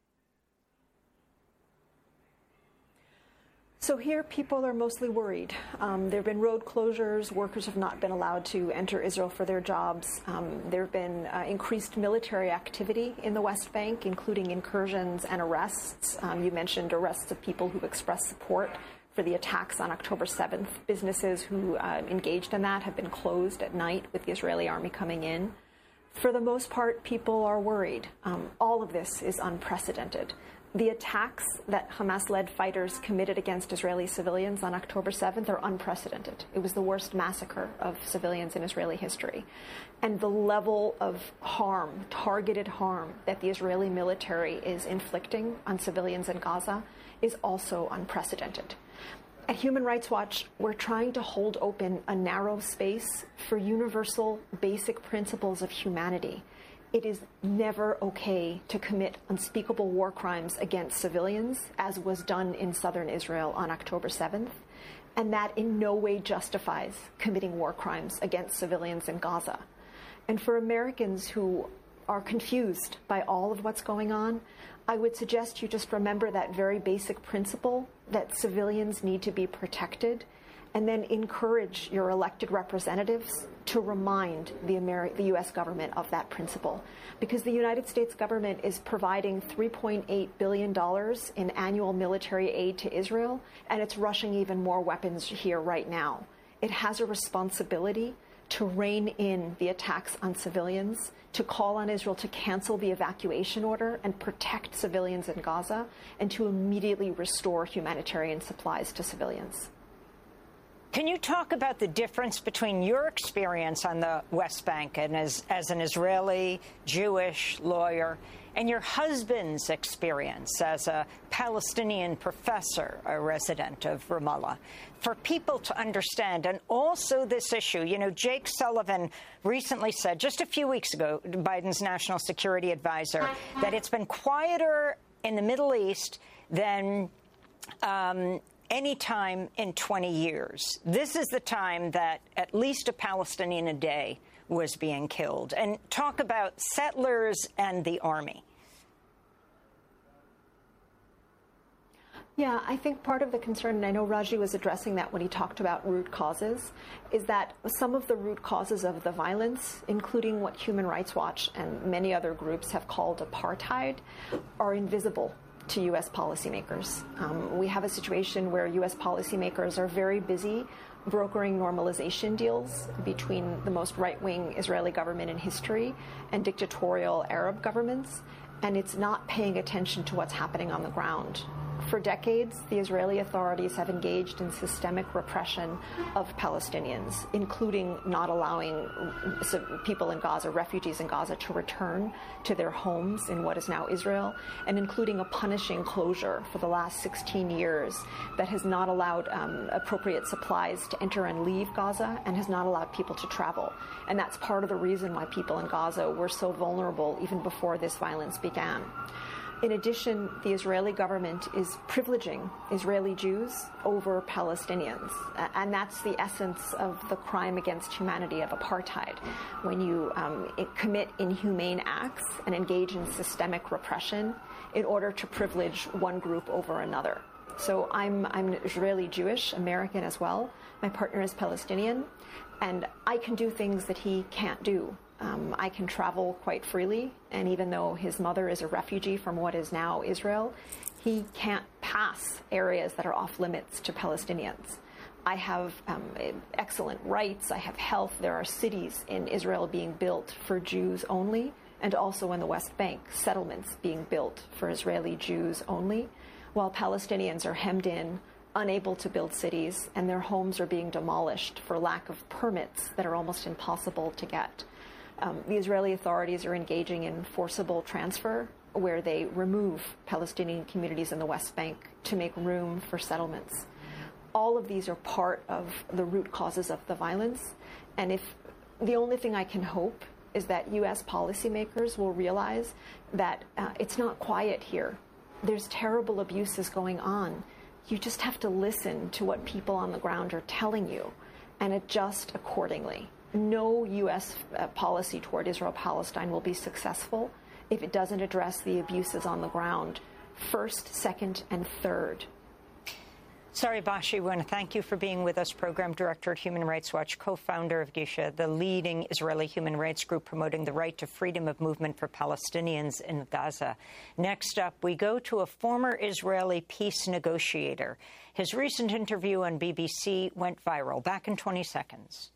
So here, people are mostly worried. There have been road closures. Workers have not been allowed to enter Israel for their jobs. There have been increased military activity in the West Bank, including incursions and arrests. You mentioned arrests of people who expressed support for the attacks on October 7th. Businesses who engaged in that have been closed at night with the Israeli army coming in. For the most part, people are worried. All of this is unprecedented. The attacks that Hamas-led fighters committed against Israeli civilians on October 7th are unprecedented. It was the worst massacre of civilians in Israeli history. And the level of harm, targeted harm, that the Israeli military is inflicting on civilians in Gaza is also unprecedented. At Human Rights Watch, we're trying to hold open a narrow space for universal basic principles of humanity. It is never okay to commit unspeakable war crimes against civilians, as was done in southern Israel on October 7th, and that in no way justifies committing war crimes against civilians in Gaza. And for Americans who are confused by all of what's going on, I would suggest you just remember that very basic principle that civilians need to be protected, and then encourage your elected representatives to remind the U.S. government of that principle. Because the United States government is providing $3.8 billion in annual military aid to Israel, and it's rushing even more weapons here right now. It has a responsibility to rein in the attacks on civilians, to call on Israel to cancel the evacuation order and protect civilians in Gaza, and to immediately restore humanitarian supplies to civilians. Can you talk about the difference between your experience on the West Bank and as an Israeli Jewish lawyer and your husband's experience as a Palestinian professor, a resident of Ramallah, for people to understand? And also this issue, you know, Jake Sullivan recently said, just a few weeks ago, Biden's national security advisor, that it's been quieter in the Middle East than any time in 20 years. This is the time that at least a Palestinian a day was being killed. And talk about settlers and the army. Yeah, I think part of the concern, and I know Raji was addressing that when he talked about root causes, is that some of the root causes of the violence, including what Human Rights Watch and many other groups have called apartheid, are invisible to U.S. policymakers. We have a situation where U.S. policymakers are very busy brokering normalization deals between the most right-wing Israeli government in history and dictatorial Arab governments, and it's not paying attention to what's happening on the ground. For decades, the Israeli authorities have engaged in systemic repression of Palestinians, including not allowing people in Gaza, refugees in Gaza, to return to their homes in what is now Israel, and including a punishing closure for the last 16 years that has not allowed appropriate supplies to enter and leave Gaza and has not allowed people to travel. And that's part of the reason why people in Gaza were so vulnerable even before this violence began. In addition, the Israeli government is privileging Israeli Jews over Palestinians. And that's the essence of the crime against humanity of apartheid. When you commit inhumane acts and engage in systemic repression in order to privilege one group over another. So I'm Israeli Jewish, American as well. My partner is Palestinian. And I can do things that he can't do. I can travel quite freely, and even though his mother is a refugee from what is now Israel, he can't pass areas that are off limits to Palestinians. I have excellent rights, I have health. There are cities in Israel being built for Jews only, and also in the West Bank, settlements being built for Israeli Jews only, while Palestinians are hemmed in, unable to build cities, and their homes are being demolished for lack of permits that are almost impossible to get. The Israeli authorities are engaging in forcible transfer, where they remove Palestinian communities in the West Bank to make room for settlements. All of these are part of the root causes of the violence. And if the only thing I can hope is that U.S. policymakers will realize that it's not quiet here. There's terrible abuses going on. You just have to listen to what people on the ground are telling you and adjust accordingly. No U.S. policy toward Israel-Palestine will be successful if it doesn't address the abuses on the ground first, second, and third. Sari Bashi, we want to thank you for being with us, Program Director at Human Rights Watch, co-founder of Gisha, the leading Israeli human rights group promoting the right to freedom of movement for Palestinians in Gaza. Next up, we go to a former Israeli peace negotiator. His recent interview on BBC went viral back in 20 seconds.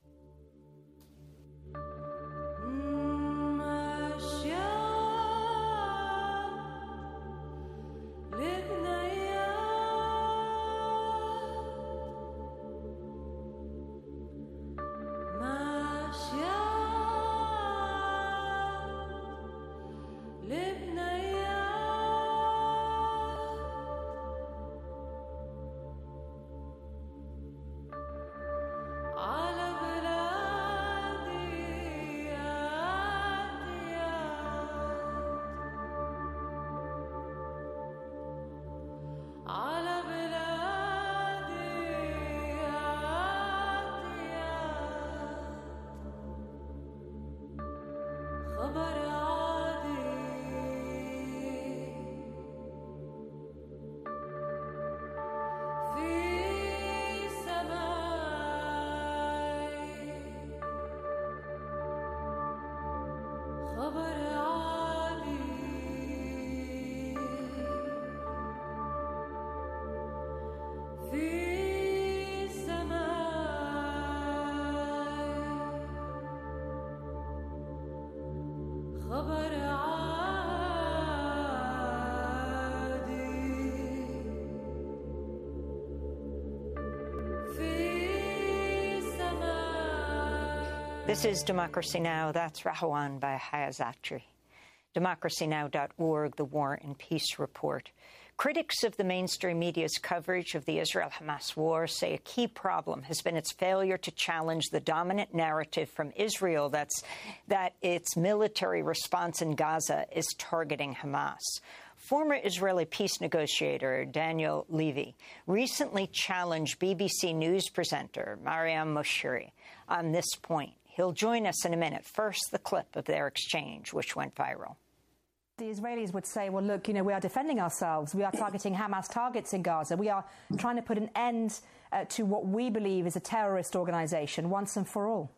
This is Democracy Now! That's Rahawan by Hayazatri. DemocracyNow.org, the War and Peace Report. Critics of the mainstream media's coverage of the Israel-Hamas war say a key problem has been its failure to challenge the dominant narrative from Israel that its military response in Gaza is targeting Hamas. Former Israeli peace negotiator Daniel Levy recently challenged BBC News presenter Mariam Moshiri on this point. He'll join us in a minute. First, the clip of their exchange, which went viral. The Israelis would say, well, look, we are defending ourselves. We are targeting Hamas targets in Gaza. We are trying to put an end to what we believe is a terrorist organization once and for all.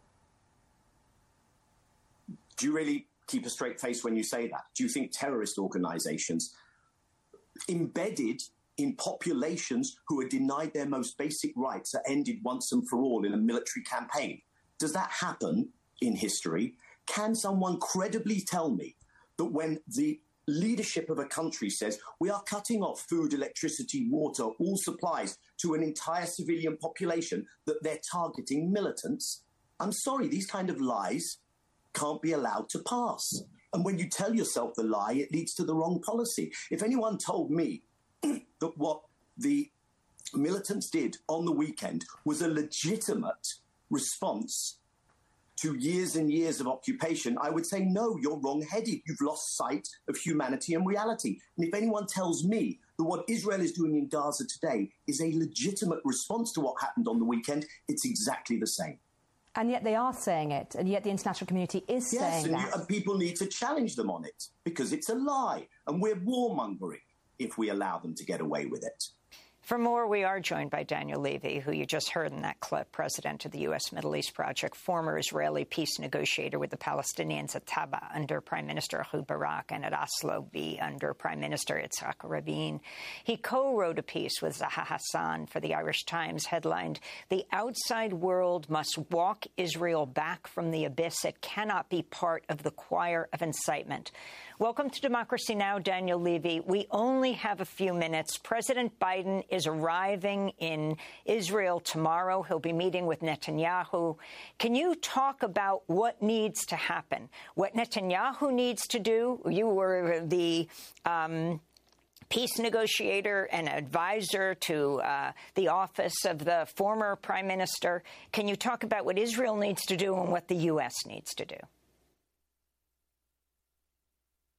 Do you really keep a straight face when you say that? Do you think terrorist organizations embedded in populations who are denied their most basic rights are ended once and for all in a military campaign? Does that happen in history? Can someone credibly tell me that when the leadership of a country says we are cutting off food, electricity, water, all supplies to an entire civilian population, that they're targeting militants? I'm sorry, these kind of lies can't be allowed to pass. And when you tell yourself the lie, it leads to the wrong policy. If anyone told me that what the militants did on the weekend was a legitimate response to years and years of occupation, I would say, no, you're wrong-headed. You've lost sight of humanity and reality. And if anyone tells me that what Israel is doing in Gaza today is a legitimate response to what happened on the weekend, it's exactly the same. And yet they are saying it, and yet the international community is saying that. And people need to challenge them on it, because it's a lie, and we're warmongering if we allow them to get away with it. For more, we are joined by Daniel Levy, who you just heard in that clip, president of the U.S. Middle East Project, former Israeli peace negotiator with the Palestinians at Taba under Prime Minister Ehud Barak and at Oslo B under Prime Minister Yitzhak Rabin. He co-wrote a piece with Zaha Hassan for the Irish Times headlined, "The outside world must walk Israel back from the abyss. It cannot be part of the choir of incitement." Welcome to Democracy Now!, Daniel Levy. We only have a few minutes. President Biden is arriving in Israel tomorrow. He'll be meeting with Netanyahu. Can you talk about what needs to happen, what Netanyahu needs to do? You were the peace negotiator and advisor to the office of the former prime minister. Can you talk about what Israel needs to do and what the U.S. needs to do?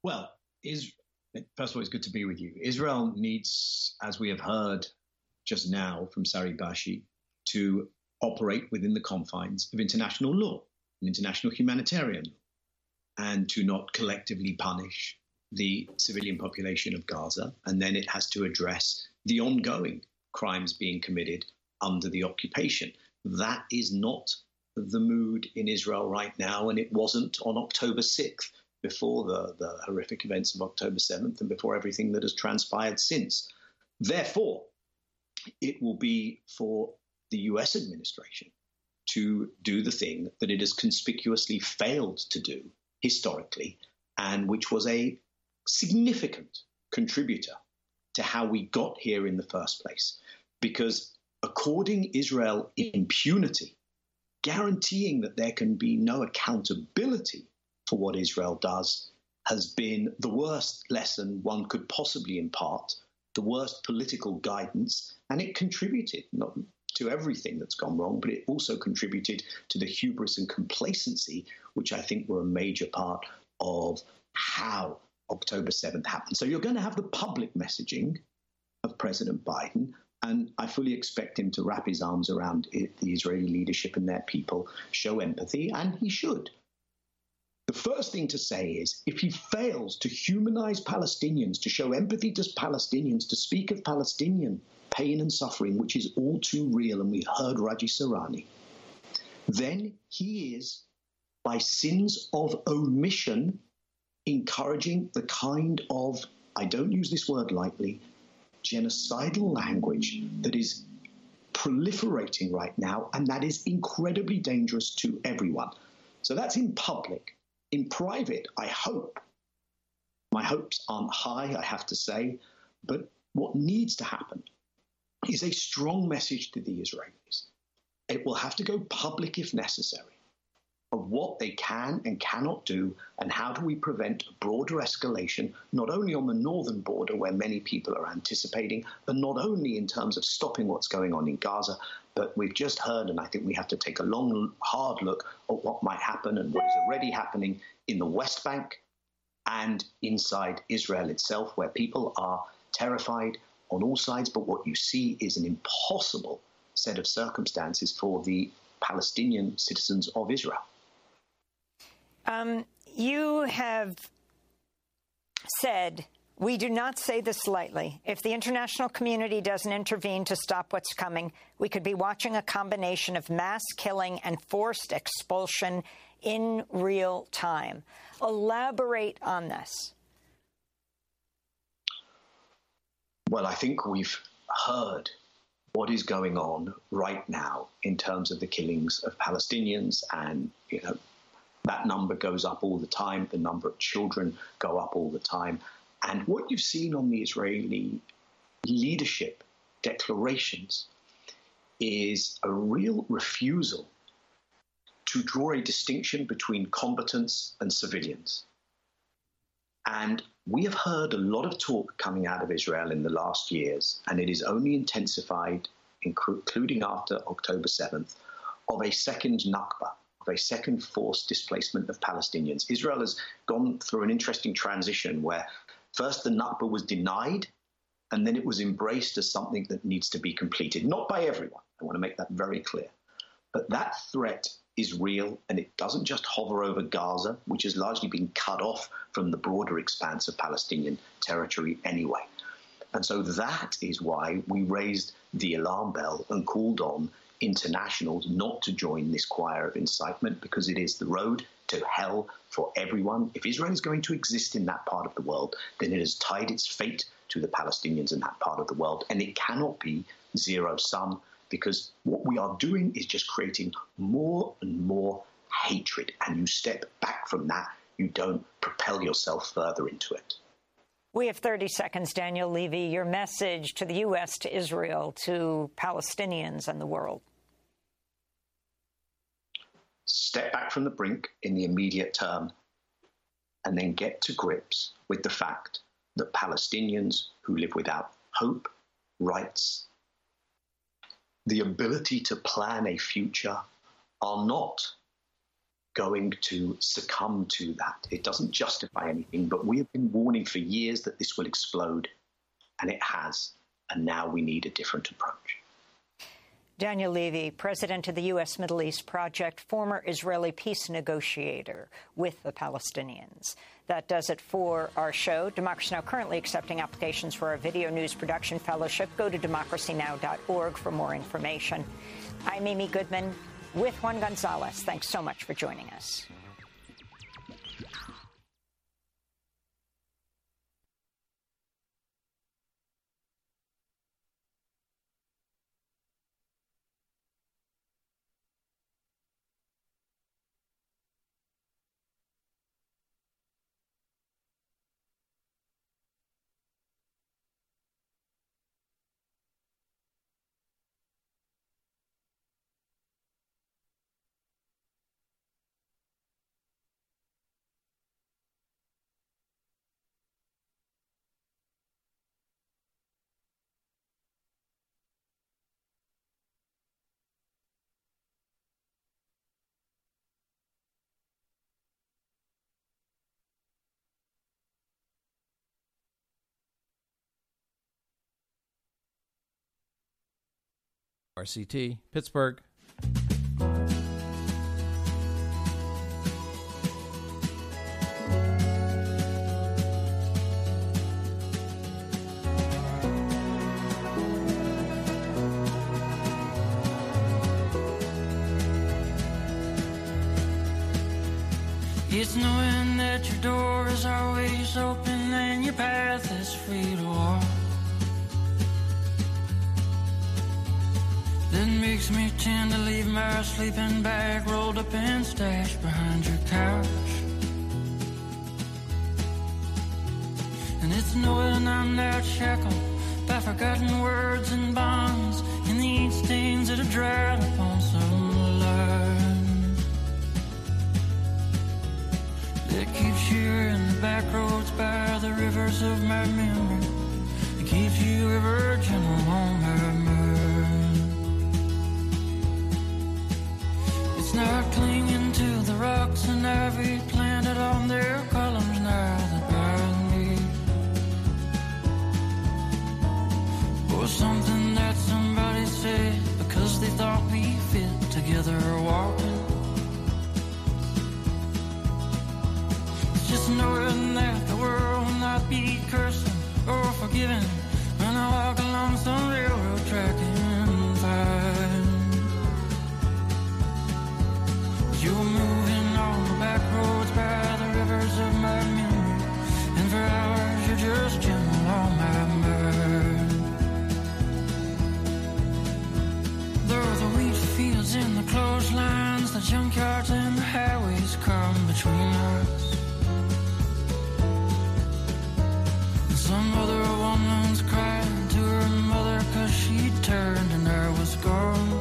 Well, first of all, it's good to be with you. Israel needs, as we have heard just now from Sari Bashi, to operate within the confines of international law and international humanitarian law, and to not collectively punish the civilian population of Gaza. And then it has to address the ongoing crimes being committed under the occupation. That is not the mood in Israel right now, and it wasn't on October 6th, before the horrific events of October 7th and before everything that has transpired since. Therefore, it will be for the US administration to do the thing that it has conspicuously failed to do historically, and which was a significant contributor to how we got here in the first place. Because according Israel impunity, guaranteeing that there can be no accountability for what Israel does, has been the worst lesson one could possibly impart, the worst political guidance, and it contributed not to everything that's gone wrong, but it also contributed to the hubris and complacency, which I think were a major part of how October 7th happened. So you're going to have the public messaging of President Biden, and I fully expect him to wrap his arms around the Israeli leadership and their people, show empathy, and he should. The first thing to say is, if he fails to humanize Palestinians, to show empathy to Palestinians, to speak of Palestinian pain and suffering, which is all too real, and we heard Raji Sarani, then he is, by sins of omission, encouraging the kind of, I don't use this word lightly, genocidal language that is proliferating right now, and that is incredibly dangerous to everyone. So that's in public. In private, I hope, my hopes aren't high, I have to say, but what needs to happen is a strong message to the Israelis. It will have to go public if necessary, of what they can and cannot do, and how do we prevent a broader escalation, not only on the northern border, where many people are anticipating, and not only in terms of stopping what's going on in Gaza, but we've just heard, and I think we have to take a long, hard look at what might happen and what is already happening in the West Bank and inside Israel itself, where people are terrified on all sides. But what you see is an impossible set of circumstances for the Palestinian citizens of Israel. You have said, we do not say this lightly, if the international community doesn't intervene to stop what's coming, we could be watching a combination of mass killing and forced expulsion in real time. Elaborate on this. Well, I think we've heard what is going on right now in terms of the killings of Palestinians, and, that number goes up all the time. The number of children go up all the time. And what you've seen on the Israeli leadership declarations is a real refusal to draw a distinction between combatants and civilians. And we have heard a lot of talk coming out of Israel in the last years, and it is only intensified, including after October 7th, of a second Nakba, of a second forced displacement of Palestinians. Israel has gone through an interesting transition where first the Nakba was denied, and then it was embraced as something that needs to be completed. Not by everyone. I want to make that very clear. But that threat is real, and it doesn't just hover over Gaza, which has largely been cut off from the broader expanse of Palestinian territory anyway. And so that is why we raised the alarm bell and called on internationals not to join this choir of incitement, because it is the road to hell for everyone. If Israel is going to exist in that part of the world, then it has tied its fate to the Palestinians in that part of the world, and it cannot be zero-sum, because what we are doing is just creating more and more hatred, and you step back from that, you don't propel yourself further into it. We have 30 seconds, Daniel Levy. Your message to the U.S., to Israel, to Palestinians and the world. Step back from the brink in the immediate term, and then get to grips with the fact that Palestinians who live without hope, rights, the ability to plan a future are not going to succumb to that. It doesn't justify anything, but we have been warning for years that this will explode, and it has. And now we need a different approach. Daniel Levy, president of the U.S. Middle East Project, former Israeli peace negotiator with the Palestinians. That does it for our show. Democracy Now! Currently accepting applications for our Video News Production Fellowship. Go to democracynow.org for more information. I'm Amy Goodman with Juan Gonzalez. Thanks so much for joining us. RCT, Pittsburgh. It's knowing that your door is always open and your path is free to walk. That makes me tend to leave my sleeping bag rolled up and stashed behind your couch. And it's knowing I'm not shackled by forgotten words and bonds in the ink stains that have dried upon some line that keeps you in the back roads by the rivers of my memory, that keeps you a virgin on my mind. It's not clinging to the rocks and ivy planted on their columns now that bind me, or something that somebody said because they thought we fit together walking. It's just knowing that the world will not be cursing or forgiving when I walk along some railroad track and find you're moving on the back roads by the rivers of my memory, and for hours you're just gentle on my mind. There are the wheat fields and the clotheslines, the junkyards and the highways come between us. And some other woman's crying to her mother 'cause she turned and I was gone.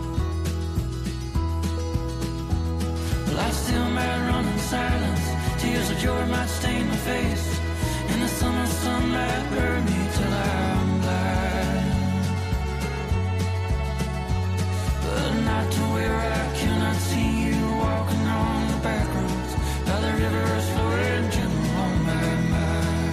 I still might run in silence, tears of joy might stain my face, and the summer sun might burn me till I'm blind, but not to where I cannot see you walking on the back roads by the rivers flowing gentle on my mind.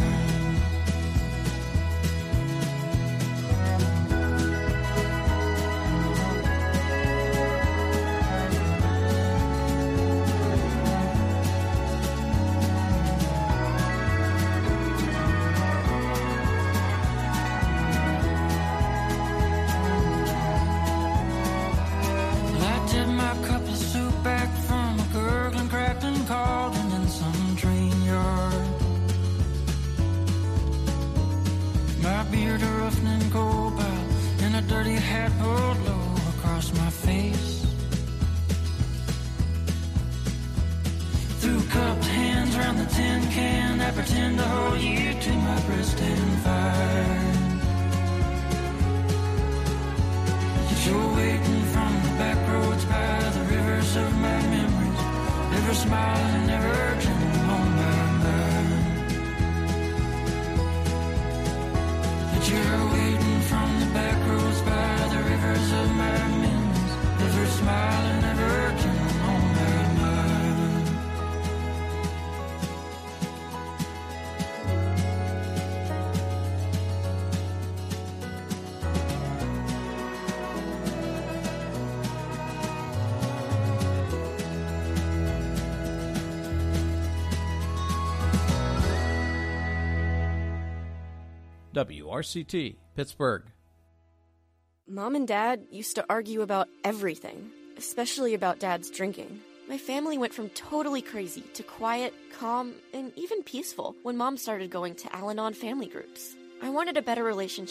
Pretend to hold you to my breast and find that you're waiting from the back roads by the rivers of my memories, never smiling, never gentle on my mind. That you're waiting from the back roads by the rivers of my memories, never smiling, never gentle on my mind. WRCT, Pittsburgh. Mom and Dad used to argue about everything, especially about Dad's drinking. My family went from totally crazy to quiet, calm, and even peaceful when Mom started going to Al-Anon family groups. I wanted a better relationship